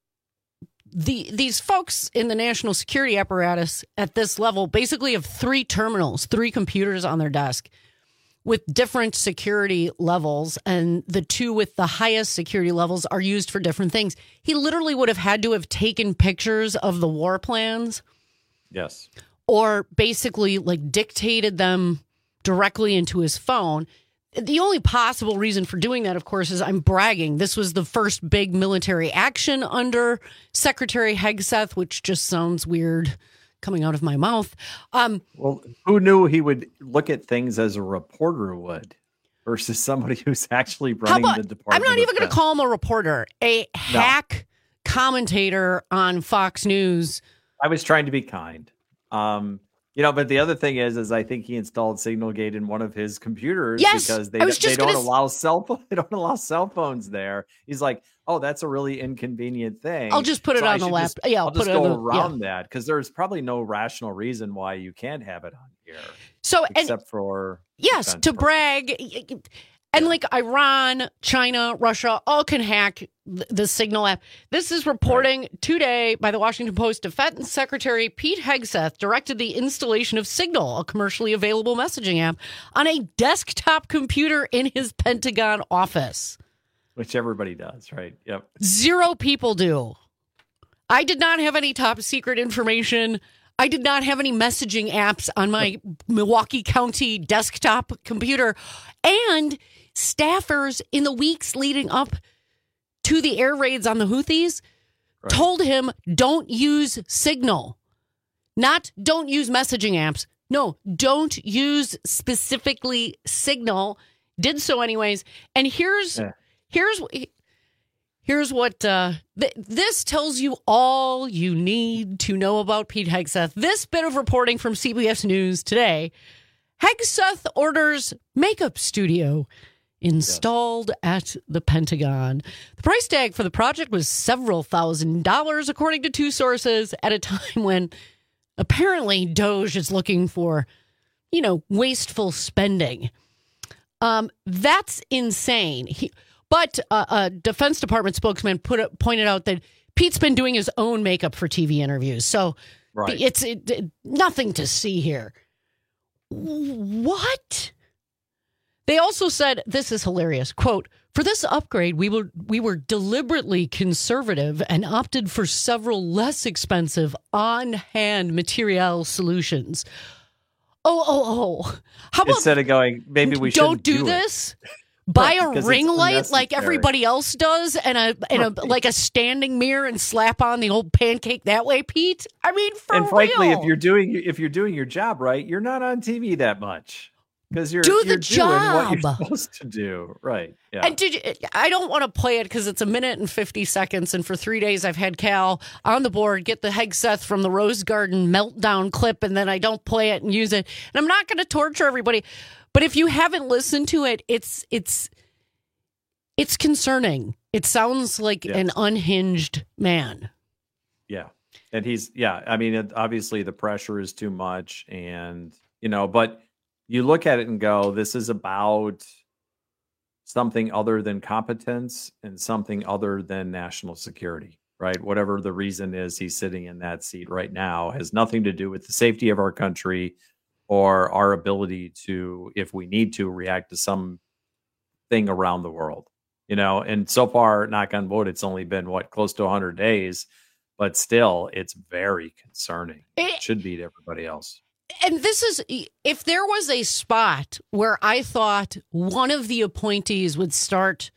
The these folks in the national security apparatus at this level basically have three terminals, three computers on their desk with different security levels, and the two with the highest security levels are used for different things. He literally would have had to have taken pictures of the war plans. Yes. Or basically like dictated them directly into his phone. The only possible reason for doing that, of course, is I'm bragging. This was the first big military action under Secretary Hegseth, which just sounds weird coming out of my mouth. Um, well, who knew he would look at things as a reporter would versus somebody who's actually running about, the department? I'm not even going to call him a reporter, a hack no. commentator on Fox News. I was trying to be kind. Um You know, but the other thing is, is I think he installed Signalgate in one of his computers yes, because they, they don't gonna... allow cell phone, they don't allow cell phones there. He's like, oh, that's a really inconvenient thing. I'll just put it so on the laptop. Yeah, I'll, I'll put just it go on the, around yeah. that because there's probably no rational reason why you can't have it on here. So except and, for yes, to brag. And like Iran, China, Russia, all can hack the Signal app. This is reporting right. today by the Washington Post. Defense Secretary Pete Hegseth directed the installation of Signal, a commercially available messaging app, on a desktop computer in his Pentagon office. Which everybody does, right? Yep. Zero people do. I did not have any top secret information. I did not have any messaging apps on my Milwaukee County desktop computer. And staffers in the weeks leading up to the air raids on the Houthis right. told him, don't use Signal. Not don't use messaging apps. no, don't use specifically Signal. Did so anyways. And here's yeah. here's here's what uh, th- this tells you all you need to know about Pete Hegseth. This bit of reporting from C B S News today: Hegseth orders makeup studio installed yes. at the Pentagon. The price tag for the project was several thousand dollars, according to two sources, at a time when apparently Doge is looking for, you know, wasteful spending. Um, that's insane. He, but uh, a Defense Department spokesman put it, pointed out that Pete's been doing his own makeup for T V interviews, so right. it's it, it, nothing to see here. What? They also said, this is hilarious, quote, for this upgrade, we were we were deliberately conservative and opted for several less expensive on-hand material solutions. Oh, oh, oh. How about instead of going, maybe we don't do, do this? Buy right, a ring light like everybody else does and a and right. a like a standing mirror and slap on the old pancake that way, Pete? I mean, for and frankly, real. if you're doing if you're doing your job right, you're not on T V that much. Because you're, do you're the doing job. what you're supposed to do. Right. Yeah. And did you, I don't want to play it because it's a minute and fifty seconds. And for three days, I've had Cal on the board get the Hegseth from the Rose Garden meltdown clip, and then I don't play it and use it. And I'm not going to torture everybody. But if you haven't listened to it, it's it's it's concerning. It sounds like yes. an unhinged man. Yeah. And he's, yeah, I mean, it, obviously the pressure is too much. And, you know, but you look at it and go, this is about something other than competence and something other than national security, right? Whatever the reason is he's sitting in that seat right now has nothing to do with the safety of our country or our ability to, if we need to, react to some thing around the world, you know? And so far, knock on wood, it's only been, what, close to one hundred days, but still, it's very concerning. It, it should be to everybody else. And this is, if there was a spot where I thought one of the appointees would start,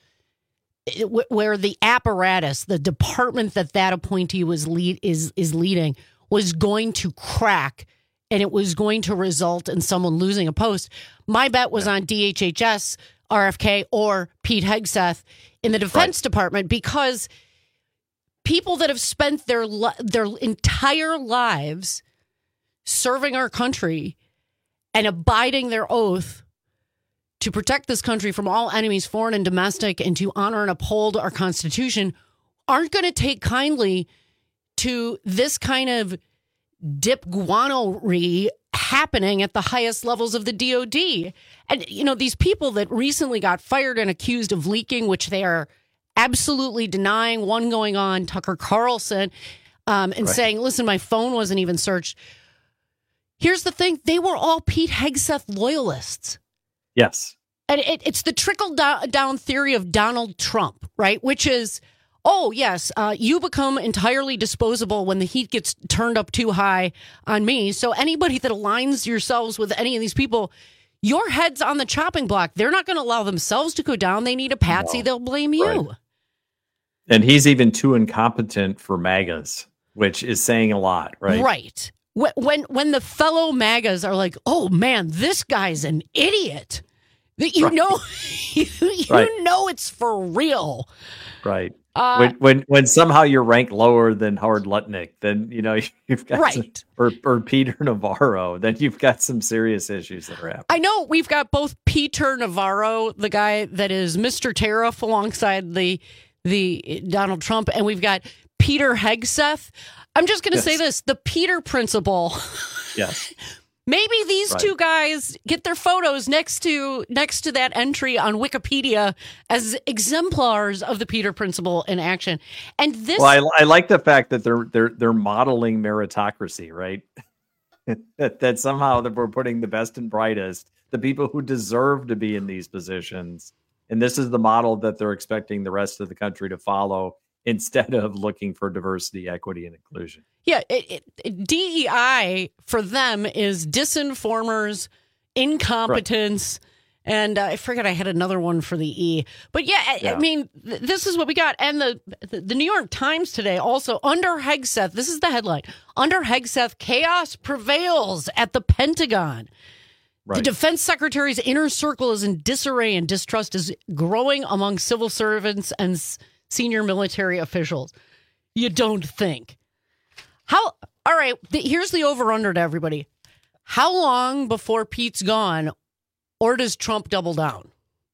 where the apparatus, the department that that appointee was lead is is leading, was going to crack, and it was going to result in someone losing a post, my bet was on D H H S, R F K, or Pete Hegseth in the Defense right. Department, because people that have spent their their entire lives serving our country and abiding their oath to protect this country from all enemies, foreign and domestic, and to honor and uphold our Constitution, aren't going to take kindly to this kind of dip guano-ry happening at the highest levels of the D O D. And, you know, these people that recently got fired and accused of leaking, which they are absolutely denying, one going on Tucker Carlson um, and right. saying, listen, my phone wasn't even searched. Here's the thing. They were all Pete Hegseth loyalists. Yes. And it, it's the trickle down theory of Donald Trump, right? Which is, oh, yes, uh, you become entirely disposable when the heat gets turned up too high on me. So anybody that aligns yourselves with any of these people, your head's on the chopping block. They're not going to allow themselves to go down. They need a patsy. No. They'll blame you. Right. And he's even too incompetent for MAGAs, which is saying a lot, right? Right. When when the fellow MAGAs are like, oh, man, this guy's an idiot, you right. know, you, you right. know it's for real. Right. Uh, when, when when somehow you're ranked lower than Howard Lutnick, then, you know, you've got right. some, or, or Peter Navarro, then you've got some serious issues that are happening. I know we've got both Peter Navarro, the guy that is Mister Tariff alongside the the Donald Trump, and we've got Peter Hegseth. I'm just going to yes. say this, the Peter principle. Yes. Maybe these right. two guys get their photos next to next to that entry on Wikipedia as exemplars of the Peter principle in action. And this, well, I, I like the fact that they're they're they're modeling meritocracy, right? that that somehow that we're putting the best and brightest, the people who deserve to be in these positions, and this is the model that they're expecting the rest of the country to follow, instead of looking for diversity, equity, and inclusion. Yeah, it, it, D E I for them is disinformers, incompetence, And uh, I forget I had another one for the E. But yeah, I, yeah. I mean, th- this is what we got. And the, the the New York Times today also, under Hegseth, this is the headline, under Hegseth, chaos prevails at the Pentagon. Right. The defense secretary's inner circle is in disarray and distrust is growing among civil servants and s- senior military officials. You don't think. How? All right, the, here's the over-under to everybody. How long before Pete's gone, or does Trump double down?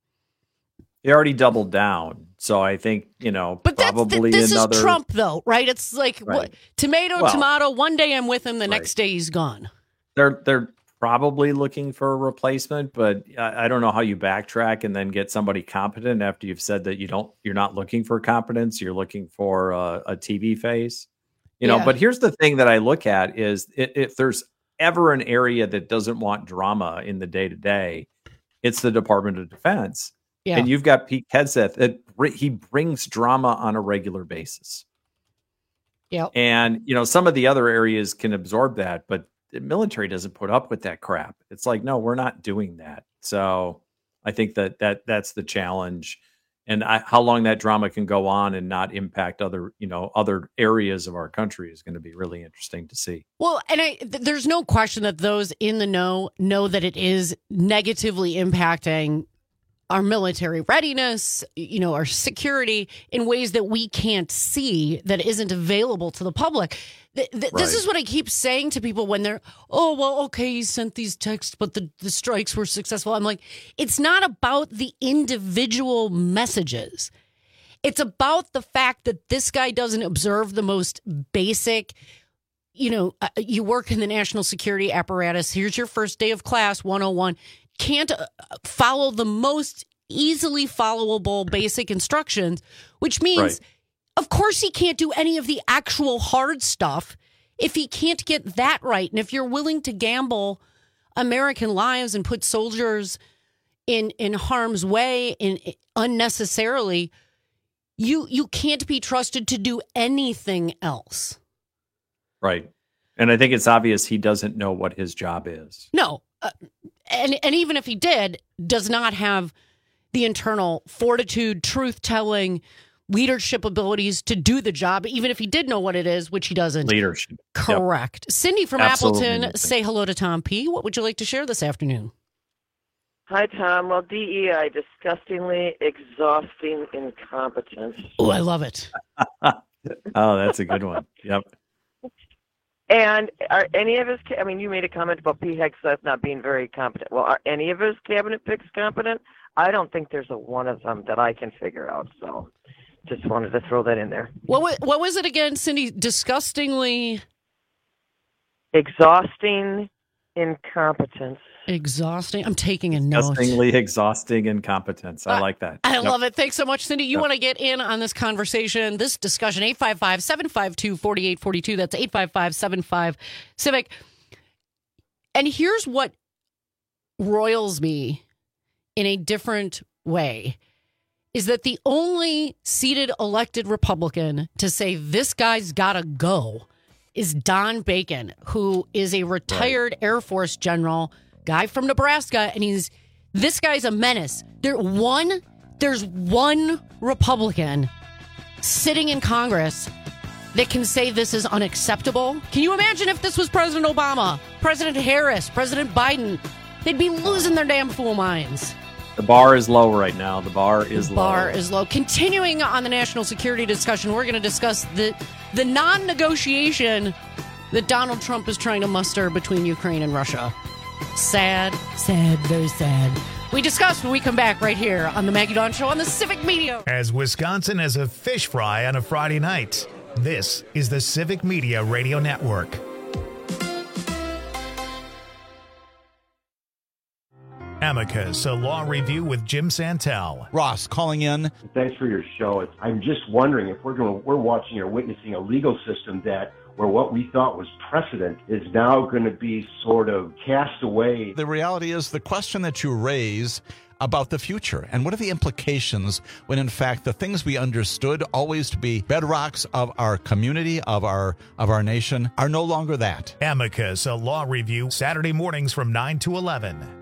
He already doubled down. So I think, you know, but probably this another... is Trump, though, right? It's like right. what, tomato, well, tomato. One day I'm with him, the right. next day he's gone. They're they're probably looking for a replacement, but I, I don't know how you backtrack and then get somebody competent after you've said that you don't. You're not looking for competence. You're looking for a, a T V face, you know. Yeah. But here's the thing that I look at is if, if there's ever an area that doesn't want drama in the day to day, it's the Department of Defense. Yeah. And you've got Pete Hegseth that he brings drama on a regular basis. Yeah. And, you know, some of the other areas can absorb that, but the military doesn't put up with that crap. It's like, no, we're not doing that. So I think that, that that's the challenge. And I, how long that drama can go on and not impact other, you know, other areas of our country is going to be really interesting to see. Well, and I, th- there's no question that those in the know know that it is negatively impacting our military readiness, you know, our security in ways that we can't see, that isn't available to the public. Th- th- Right. This is what I keep saying to people when they're, oh, well, okay, you sent these texts, but the, the strikes were successful. I'm like, it's not about the individual messages. It's about the fact that this guy doesn't observe the most basic, you know, uh, you work in the national security apparatus. Here's your first day of class, one oh one. Can't uh, follow the most easily followable basic instructions, which means, Right. of course, he can't do any of the actual hard stuff if he can't get that right. And if you're willing to gamble American lives and put soldiers in in harm's way in unnecessarily, you you can't be trusted to do anything else. Right. And I think it's obvious he doesn't know what his job is. No. Uh, and and even if he did, does not have the internal fortitude, truth-telling, leadership abilities to do the job, even if he did know what it is, which he doesn't. Leadership. Correct. Yep. Cindy from Absolutely. Appleton, say hello to Tom P. What would you like to share this afternoon? Hi, Tom. Well, D E I, disgustingly exhausting incompetence. Oh, I love it. Oh, that's a good one. Yep. And are any of his, I mean, you made a comment about Pete Hegseth not being very competent. Well, are any of his cabinet picks competent? I don't think there's a one of them that I can figure out. So just wanted to throw that in there. What was, what was it again, Cindy? Disgustingly... Exhausting incompetence. Exhausting. I'm taking a note. Disgustingly exhausting incompetence. I uh, like that. I yep. love it. Thanks so much, Cindy. You yep. want to get in on this conversation, this discussion, eight five five, seven five two, four eight four two. That's eight five five, seven five, Civic. And here's what roils me in a different way, is that the only seated elected Republican to say this guy's got to go is Don Bacon, who is a retired right. Air Force general, guy from Nebraska, and he's this guy's a menace. There one there's one Republican sitting in Congress that can say this is unacceptable. Can you imagine if this was President Obama, President Harris, President Biden? They'd be losing their damn fool minds. The bar is low right now. The bar is the low. bar is low. Continuing on the national security discussion, we're going to discuss the the non-negotiation that Donald Trump is trying to muster between Ukraine and Russia. Sad, sad, very sad. We discuss when we come back right here on the Maggie Dawn Show on the Civic Media. As Wisconsin has a fish fry on a Friday night, this is the Civic Media Radio Network. Amicus, a law review with Jim Santel. Ross calling in. Thanks for your show. I'm just wondering if we're going, we're watching or witnessing a legal system that where what we thought was precedent is now going to be sort of cast away. The reality is the question that you raise about the future and what are the implications when in fact the things we understood always to be bedrocks of our community, of our of our nation, are no longer that. Amicus, a law review, Saturday mornings from nine to eleven.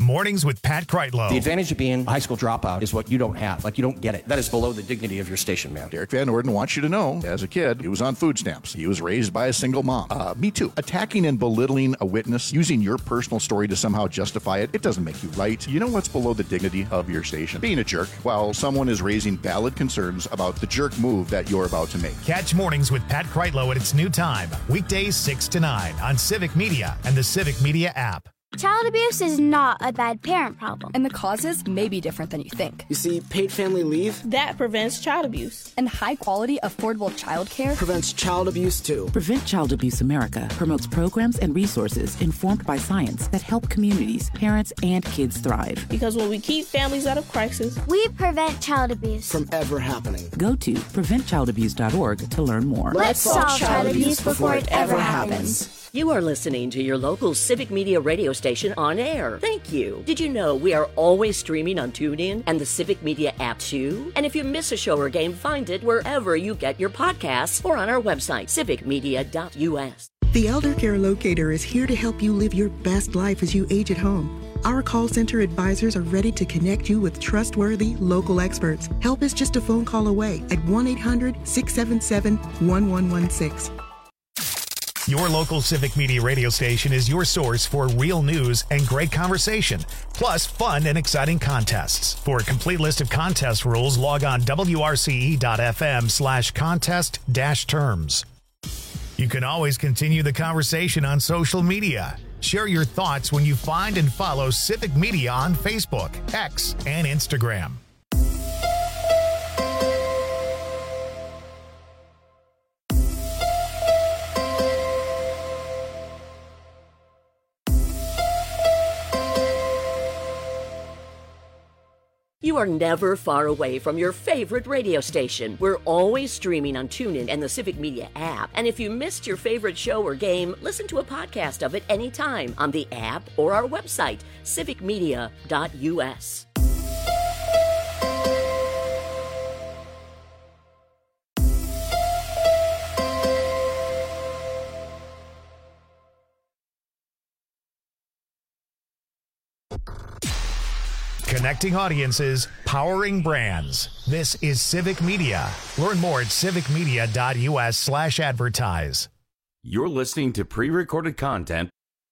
Mornings with Pat Kreitlow. The advantage of being a high school dropout is what you don't have. Like, you don't get it. That is below the dignity of your station, man. Derek Van Orden wants you to know, as a kid, he was on food stamps. He was raised by a single mom. Uh, me too. Attacking and belittling a witness, using your personal story to somehow justify it, it doesn't make you right. You know what's below the dignity of your station? Being a jerk while someone is raising valid concerns about the jerk move that you're about to make. Catch Mornings with Pat Kreitlow at its new time, weekdays six to nine on Civic Media and the Civic Media app. Child abuse is not a bad parent problem. And the causes may be different than you think. You see, paid family leave, that prevents child abuse. And high-quality, affordable child care prevents child abuse, too. Prevent Child Abuse America promotes programs and resources informed by science that help communities, parents, and kids thrive. Because when we keep families out of crisis, we prevent child abuse from ever happening. Go to prevent child abuse dot org to learn more. Let's solve child abuse before it ever happens. You are listening to your local Civic Media radio station on air. Thank you. Did you know we are always streaming on TuneIn and the Civic Media app too? And if you miss a show or game, find it wherever you get your podcasts or on our website, civic media dot u s. The Elder Care Locator is here to help you live your best life as you age at home. Our call center advisors are ready to connect you with trustworthy local experts. Help is just a phone call away at one eight hundred, six seven seven, one one one six. Your local Civic Media radio station is your source for real news and great conversation, plus fun and exciting contests. For a complete list of contest rules, log on w r c e dot f m slash contest dash terms. You can always continue the conversation on social media. Share your thoughts when you find and follow Civic Media on Facebook, X, and Instagram. You are never far away from your favorite radio station. We're always streaming on TuneIn and the Civic Media app. And if you missed your favorite show or game, listen to a podcast of it anytime on the app or our website, civic media dot u s. Connecting audiences, powering brands. This is Civic Media. Learn more at civic media dot u s slash advertise. You're listening to pre-recorded content.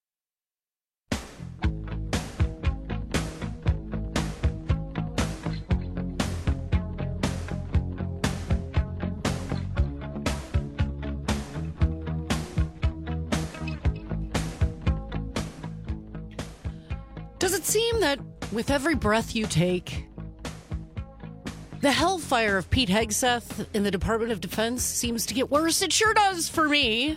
Does it seem that with every breath you take, the hellfire of Pete Hegseth in the Department of Defense seems to get worse? It sure does for me.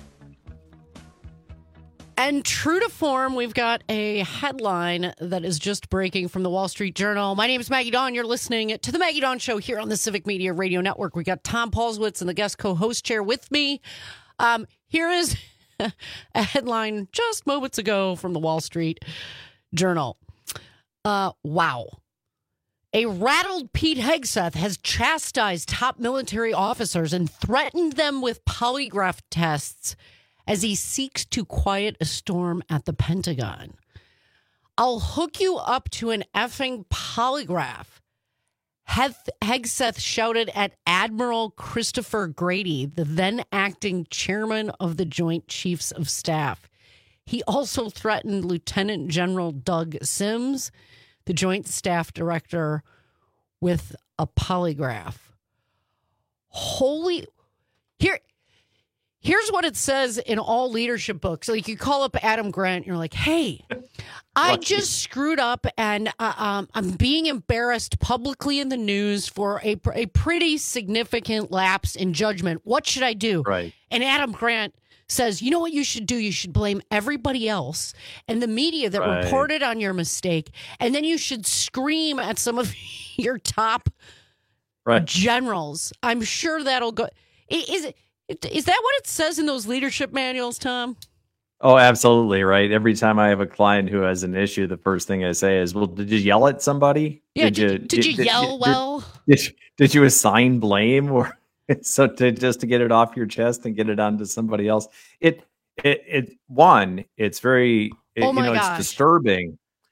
And true to form, we've got a headline that is just breaking from the Wall Street Journal. My name is Maggie Dawn. You're listening to the Maggie Dawn Show here on the Civic Media Radio Network. We got Tom Paulswitz in the guest co-host chair with me. Um, here is a headline just moments ago from the Wall Street Journal. Uh, wow. A rattled Pete Hegseth has chastised top military officers and threatened them with polygraph tests as he seeks to quiet a storm at the Pentagon. I'll hook you up to an effing polygraph, Hegseth shouted at Admiral Christopher Grady, the then acting chairman of the Joint Chiefs of Staff. He also threatened Lieutenant General Doug Sims, the Joint Staff Director, with a polygraph. Holy... Here... Here's what it says in all leadership books. Like, you call up Adam Grant, and you're like, hey, I just screwed up, and uh, um, I'm being embarrassed publicly in the news for a, a pretty significant lapse in judgment. What should I do? Right. And Adam Grant says, you know what you should do? You should blame everybody else and the media that Right. reported on your mistake, and then you should scream at some of your top Right. generals. I'm sure that'll go. I- Is it? Is that what it says in those leadership manuals, Tom? Oh, absolutely. Right. Every time I have a client who has an issue, the first thing I say is, well, did you yell at somebody? Yeah. Did, you, did you yell did, well? Did, did, did you assign blame, or so to just to get it off your chest and get it onto somebody else? It, it, it, one, it's very, it, Oh my you know, gosh. it's disturbing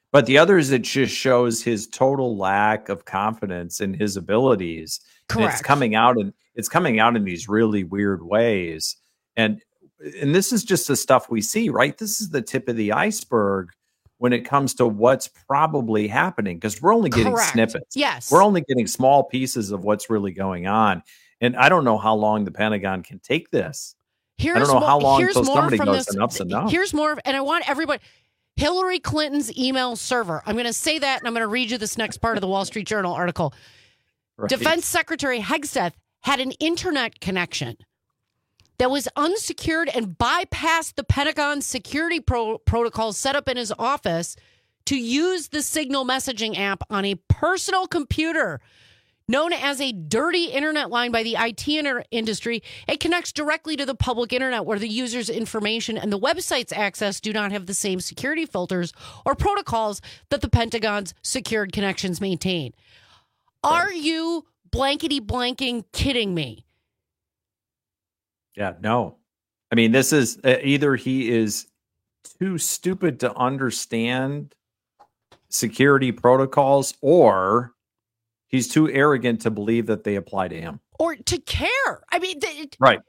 But the other is it just shows his total lack of confidence in his abilities. And Correct. it's coming out in it's coming out in these really weird ways. And and this is just the stuff we see, right? This is the tip of the iceberg when it comes to what's probably happening, because we're only getting Correct. snippets. Yes. We're only getting small pieces of what's really going on. And I don't know how long the Pentagon can take this. Here's I don't know mo- how long here's until more somebody from goes, this. enough's enough. Here's more, and I want everybody. Hillary Clinton's email server. I'm going to say that, and I'm going to read you this next part of the Wall Street Journal article. Right. Defense Secretary Hegseth had an internet connection that was unsecured and bypassed the Pentagon's security pro- protocols set up in his office to use the Signal messaging app on a personal computer known as a dirty internet line by the I T inter- industry. It connects directly to the public internet where the user's information and the website's access do not have the same security filters or protocols that the Pentagon's secured connections maintain. Are you blankety blanking kidding me? Yeah, no. I mean, this is uh, either he is too stupid to understand security protocols, or he's too arrogant to believe that they apply to him. Or to care. I mean, th- Right.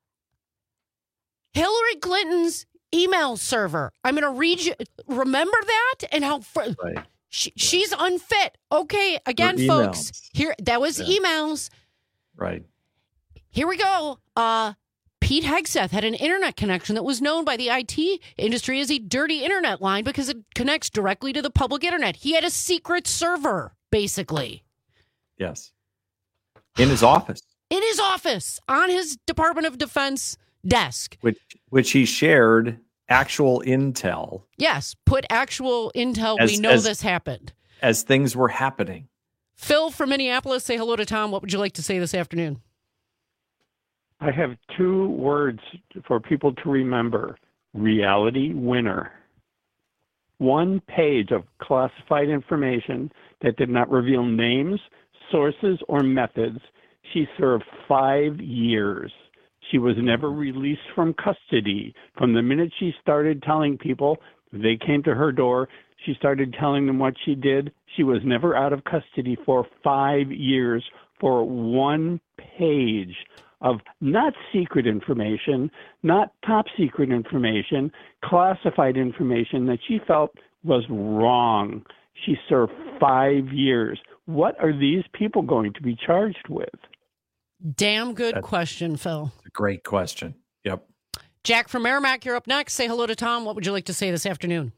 Hillary Clinton's email server. I'm going to read you. Remember that? And how fr- Right. she, she's unfit. Okay, again, Her folks. emails. Here, that was Yeah. emails. Right. Here we go. Uh, Pete Hegseth had an internet connection that was known by the I T industry as a dirty internet line because it connects directly to the public internet. He had a secret server, basically, Yes. In his office, in his office on his Department of Defense desk. which which he shared actual intel Yes, put actual intel. As- we know as- this happened. as things were happening. Phil from Minneapolis, say hello to Tom. What would you like to say this afternoon? I have two words for people to remember: reality winner. One page of classified information that did not reveal names, sources, or methods. She served five years. She was never released from custody. From the minute she started telling people, they came to her door, she started telling them what she did. She was never out of custody for five years for one page of not secret information, not top secret information, classified information that she felt was wrong. She served five years. What are these people going to be charged with? Damn good That's- question, Phil. It's a great question. Yep. Jack from Merrimack, you're up next. Say hello to Tom. What would you like to say this afternoon?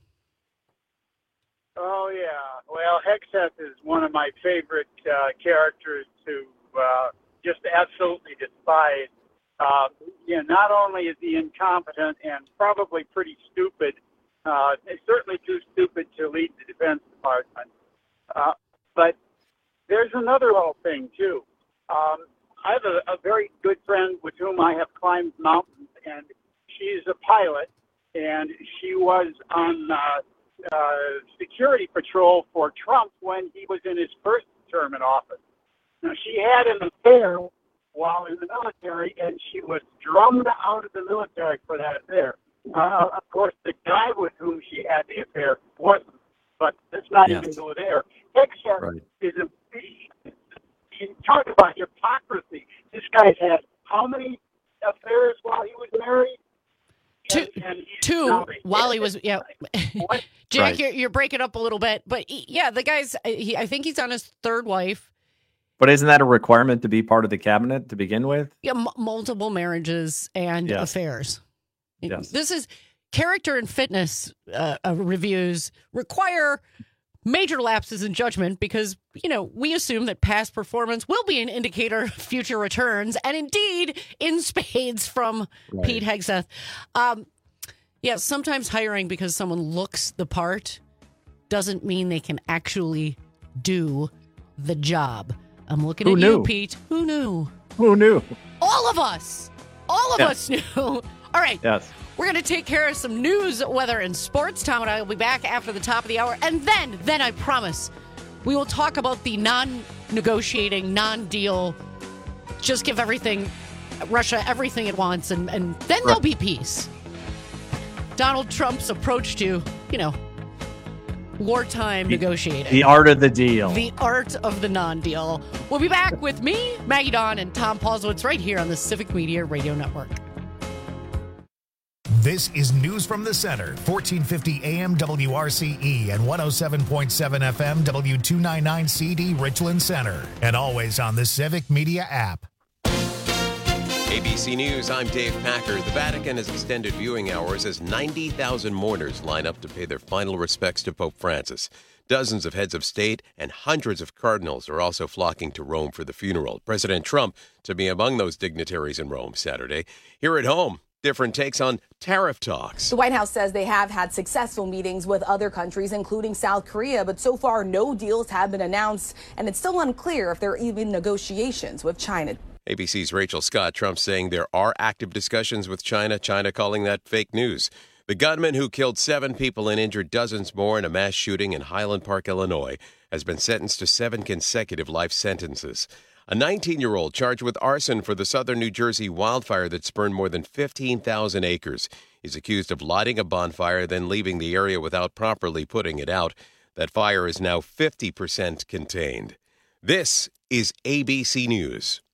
Oh, yeah. Well, Hegseth is one of my favorite uh, characters to uh, just absolutely despise. Uh, you know, not only is he incompetent and probably pretty stupid, uh, certainly too stupid to lead the Defense Department, uh, but there's another little thing, too. Um, I have a, a very good friend with whom I have climbed mountains, and she's a pilot, and she was on uh, uh, security patrol for Trump when he was in his first term in office. Now, she had an affair while in the military, and she was drummed out of the military for that affair. Uh, of course, the guy with whom she had the affair wasn't, but let's not Yes. even go there. Hegseth Right. is a you talk about hypocrisy. This guy's had how many affairs while he was married? Two, two while he was, yeah. Jack, Right. you're, you're breaking up a little bit, but he- yeah, the guy's, he, I think he's on his third wife. But isn't that a requirement to be part of the cabinet to begin with? Yeah, m- multiple marriages and Yes. affairs. Yes. This is character and fitness uh, uh, reviews require major lapses in judgment because, you know, we assume that past performance will be an indicator of future returns, and indeed in spades from Right. Pete Hegseth. Um, yeah, sometimes hiring because someone looks the part doesn't mean they can actually do the job. I'm looking Who at knew? you, Pete. Who knew? Who knew? All of us. All of Yeah. us knew. All right. Yes. We're going to take care of some news, weather, and sports. Tom and I will be back after the top of the hour. And then, then I promise, we will talk about the non-negotiating, non-deal, just give everything, Russia everything it wants, and, and then there'll be peace. Donald Trump's approach to, you know, wartime the, negotiating. The art of the deal. The art of the non-deal. We'll be back with me, Maggie Dawn, and Tom Paulsowitz right here on the Civic Media Radio Network. This is News from the Center, fourteen fifty A M W R C E and one oh seven point seven F M W two ninety-nine C D Richland Center, and always on the Civic Media app. A B C News, I'm Dave Packer. The Vatican has extended viewing hours as ninety thousand mourners line up to pay their final respects to Pope Francis. Dozens of heads of state and hundreds of cardinals are also flocking to Rome for the funeral. President Trump to be among those dignitaries in Rome Saturday. Here at home, different takes on tariff talks. The White House says they have had successful meetings with other countries, including South Korea, but so far no deals have been announced, and it's still unclear if there are even negotiations with China. A B C's Rachel Scott. Trump saying there are active discussions with China, China calling that fake news. The gunman who killed seven people and injured dozens more in a mass shooting in Highland Park, Illinois, has been sentenced to seven consecutive life sentences. A nineteen-year-old charged with arson for the southern New Jersey wildfire that spurned more than fifteen thousand acres. He's accused of lighting a bonfire, then leaving the area without properly putting it out. That fire is now fifty percent contained. This is A B C News.